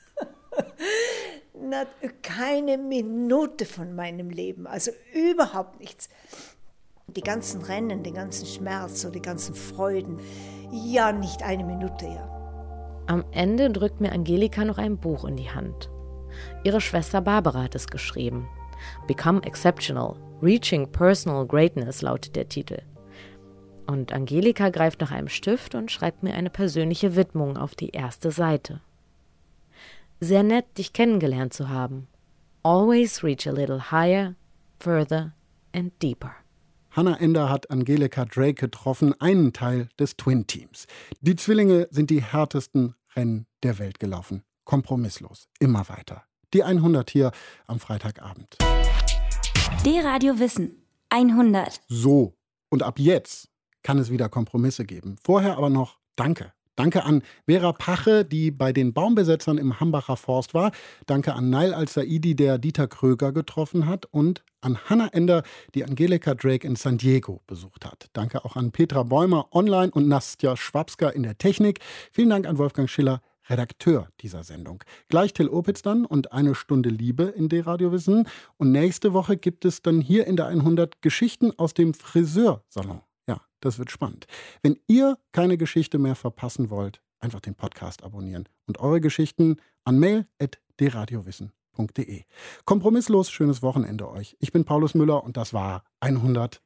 Speaker 14: Na, keine Minute von meinem Leben, also überhaupt nichts. Die ganzen Rennen, den ganzen Schmerz und die ganzen Freuden, ja, nicht eine Minute, ja.
Speaker 15: Am Ende drückt mir Angelika noch ein Buch in die Hand. Ihre Schwester Barbara hat es geschrieben. Become Exceptional, Reaching Personal Greatness lautet der Titel. Und Angelika greift nach einem Stift und schreibt mir eine persönliche Widmung auf die erste Seite. Sehr nett, dich kennengelernt zu haben. Always reach a little higher, further and deeper.
Speaker 2: Hannah Ender hat Angelika Drake getroffen, einen Teil des Twin-Teams. Die Zwillinge sind die härtesten Rennen der Welt gelaufen. Kompromisslos, immer weiter. Die hundert hier am Freitagabend.
Speaker 1: D-Radio Wissen, hundert.
Speaker 2: So, und ab jetzt kann es wieder Kompromisse geben. Vorher aber noch Danke. Danke an Vera Pache, die bei den Baumbesetzern im Hambacher Forst war. Danke an Nail Al-Saidi, der Dieter Kröger getroffen hat. Und an Hannah Ender, die Angelika Drake in San Diego besucht hat. Danke auch an Petra Bäumer online und Nastja Schwabska in der Technik. Vielen Dank an Wolfgang Schiller, Redakteur dieser Sendung. Gleich Till Opitz dann und eine Stunde Liebe in D-Radio Wissen. Und nächste Woche gibt es dann hier in der hundert Geschichten aus dem Friseursalon. Ja, das wird spannend. Wenn ihr keine Geschichte mehr verpassen wollt, einfach den Podcast abonnieren und eure Geschichten an mail at d radio wissen punkt de. Kompromisslos schönes Wochenende euch. Ich bin Paulus Müller und das war hundert.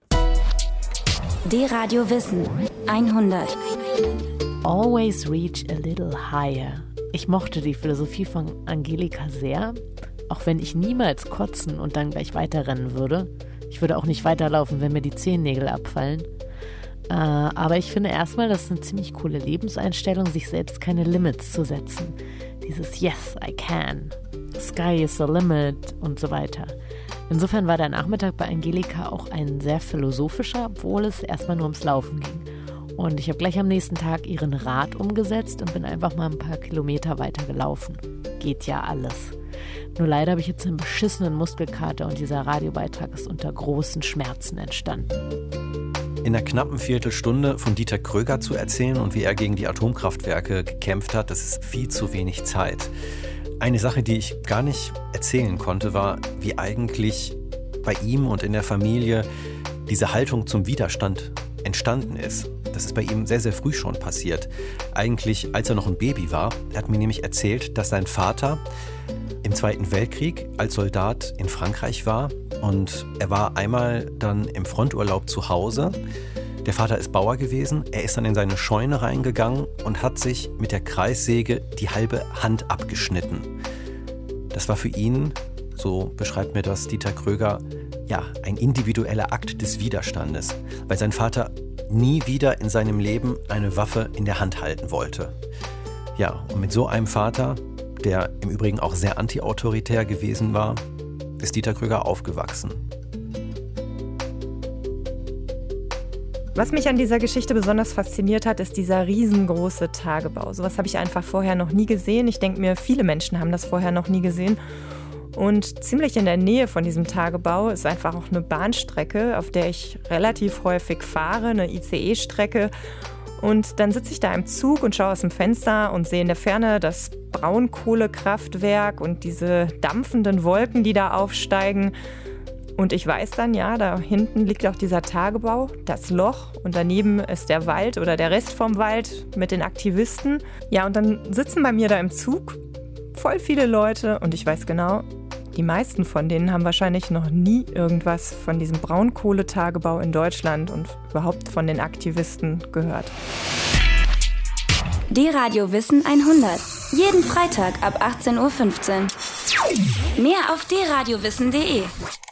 Speaker 1: D-Radio Wissen, hundert.
Speaker 15: Always reach a little higher. Ich mochte die Philosophie von Angelika sehr, auch wenn ich niemals kotzen und dann gleich weiterrennen würde. Ich würde auch nicht weiterlaufen, wenn mir die Zehennägel abfallen. Äh, aber ich finde erstmal, das ist eine ziemlich coole Lebenseinstellung, sich selbst keine Limits zu setzen. Dieses Yes, I can, Sky is the limit und so weiter. Insofern war der Nachmittag bei Angelika auch ein sehr philosophischer, obwohl es erstmal nur ums Laufen ging. Und ich habe gleich am nächsten Tag ihren Rat umgesetzt und bin einfach mal ein paar Kilometer weiter gelaufen. Geht ja alles. Nur leider habe ich jetzt einen beschissenen Muskelkater und dieser Radiobeitrag ist unter großen Schmerzen entstanden.
Speaker 9: In einer knappen Viertelstunde von Dieter Kröger zu erzählen und wie er gegen die Atomkraftwerke gekämpft hat, das ist viel zu wenig Zeit. Eine Sache, die ich gar nicht erzählen konnte, war, wie eigentlich bei ihm und in der Familie diese Haltung zum Widerstand entstanden ist. Das ist bei ihm sehr, sehr früh schon passiert. Eigentlich, als er noch ein Baby war. Er hat mir nämlich erzählt, dass sein Vater im Zweiten Weltkrieg als Soldat in Frankreich war. Und er war einmal dann im Fronturlaub zu Hause. Der Vater ist Bauer gewesen. Er ist dann in seine Scheune reingegangen und hat sich mit der Kreissäge die halbe Hand abgeschnitten. Das war für ihn, so beschreibt mir das Dieter Kröger, ja, ein individueller Akt des Widerstandes, weil sein Vater nie wieder in seinem Leben eine Waffe in der Hand halten wollte. Ja, und mit so einem Vater, der im Übrigen auch sehr antiautoritär gewesen war, ist Dieter Kröger aufgewachsen.
Speaker 5: Was mich an dieser Geschichte besonders fasziniert hat, ist dieser riesengroße Tagebau. Sowas habe ich einfach vorher noch nie gesehen. Ich denke mir, viele Menschen haben das vorher noch nie gesehen. Und ziemlich in der Nähe von diesem Tagebau ist einfach auch eine Bahnstrecke, auf der ich relativ häufig fahre, eine I C E-Strecke. Und dann sitze ich da im Zug und schaue aus dem Fenster und sehe in der Ferne das Braunkohlekraftwerk und diese dampfenden Wolken, die da aufsteigen. Und ich weiß dann, ja, da hinten liegt auch dieser Tagebau, das Loch und daneben ist der Wald oder der Rest vom Wald mit den Aktivisten. Ja, und dann sitzen bei mir da im Zug voll viele Leute und ich weiß genau, die meisten von denen haben wahrscheinlich noch nie irgendwas von diesem Braunkohletagebau in Deutschland und überhaupt von den Aktivisten gehört.
Speaker 1: D-Radio Wissen hundert. Jeden Freitag ab achtzehn Uhr fünfzehn. Mehr auf d radio wissen punkt de.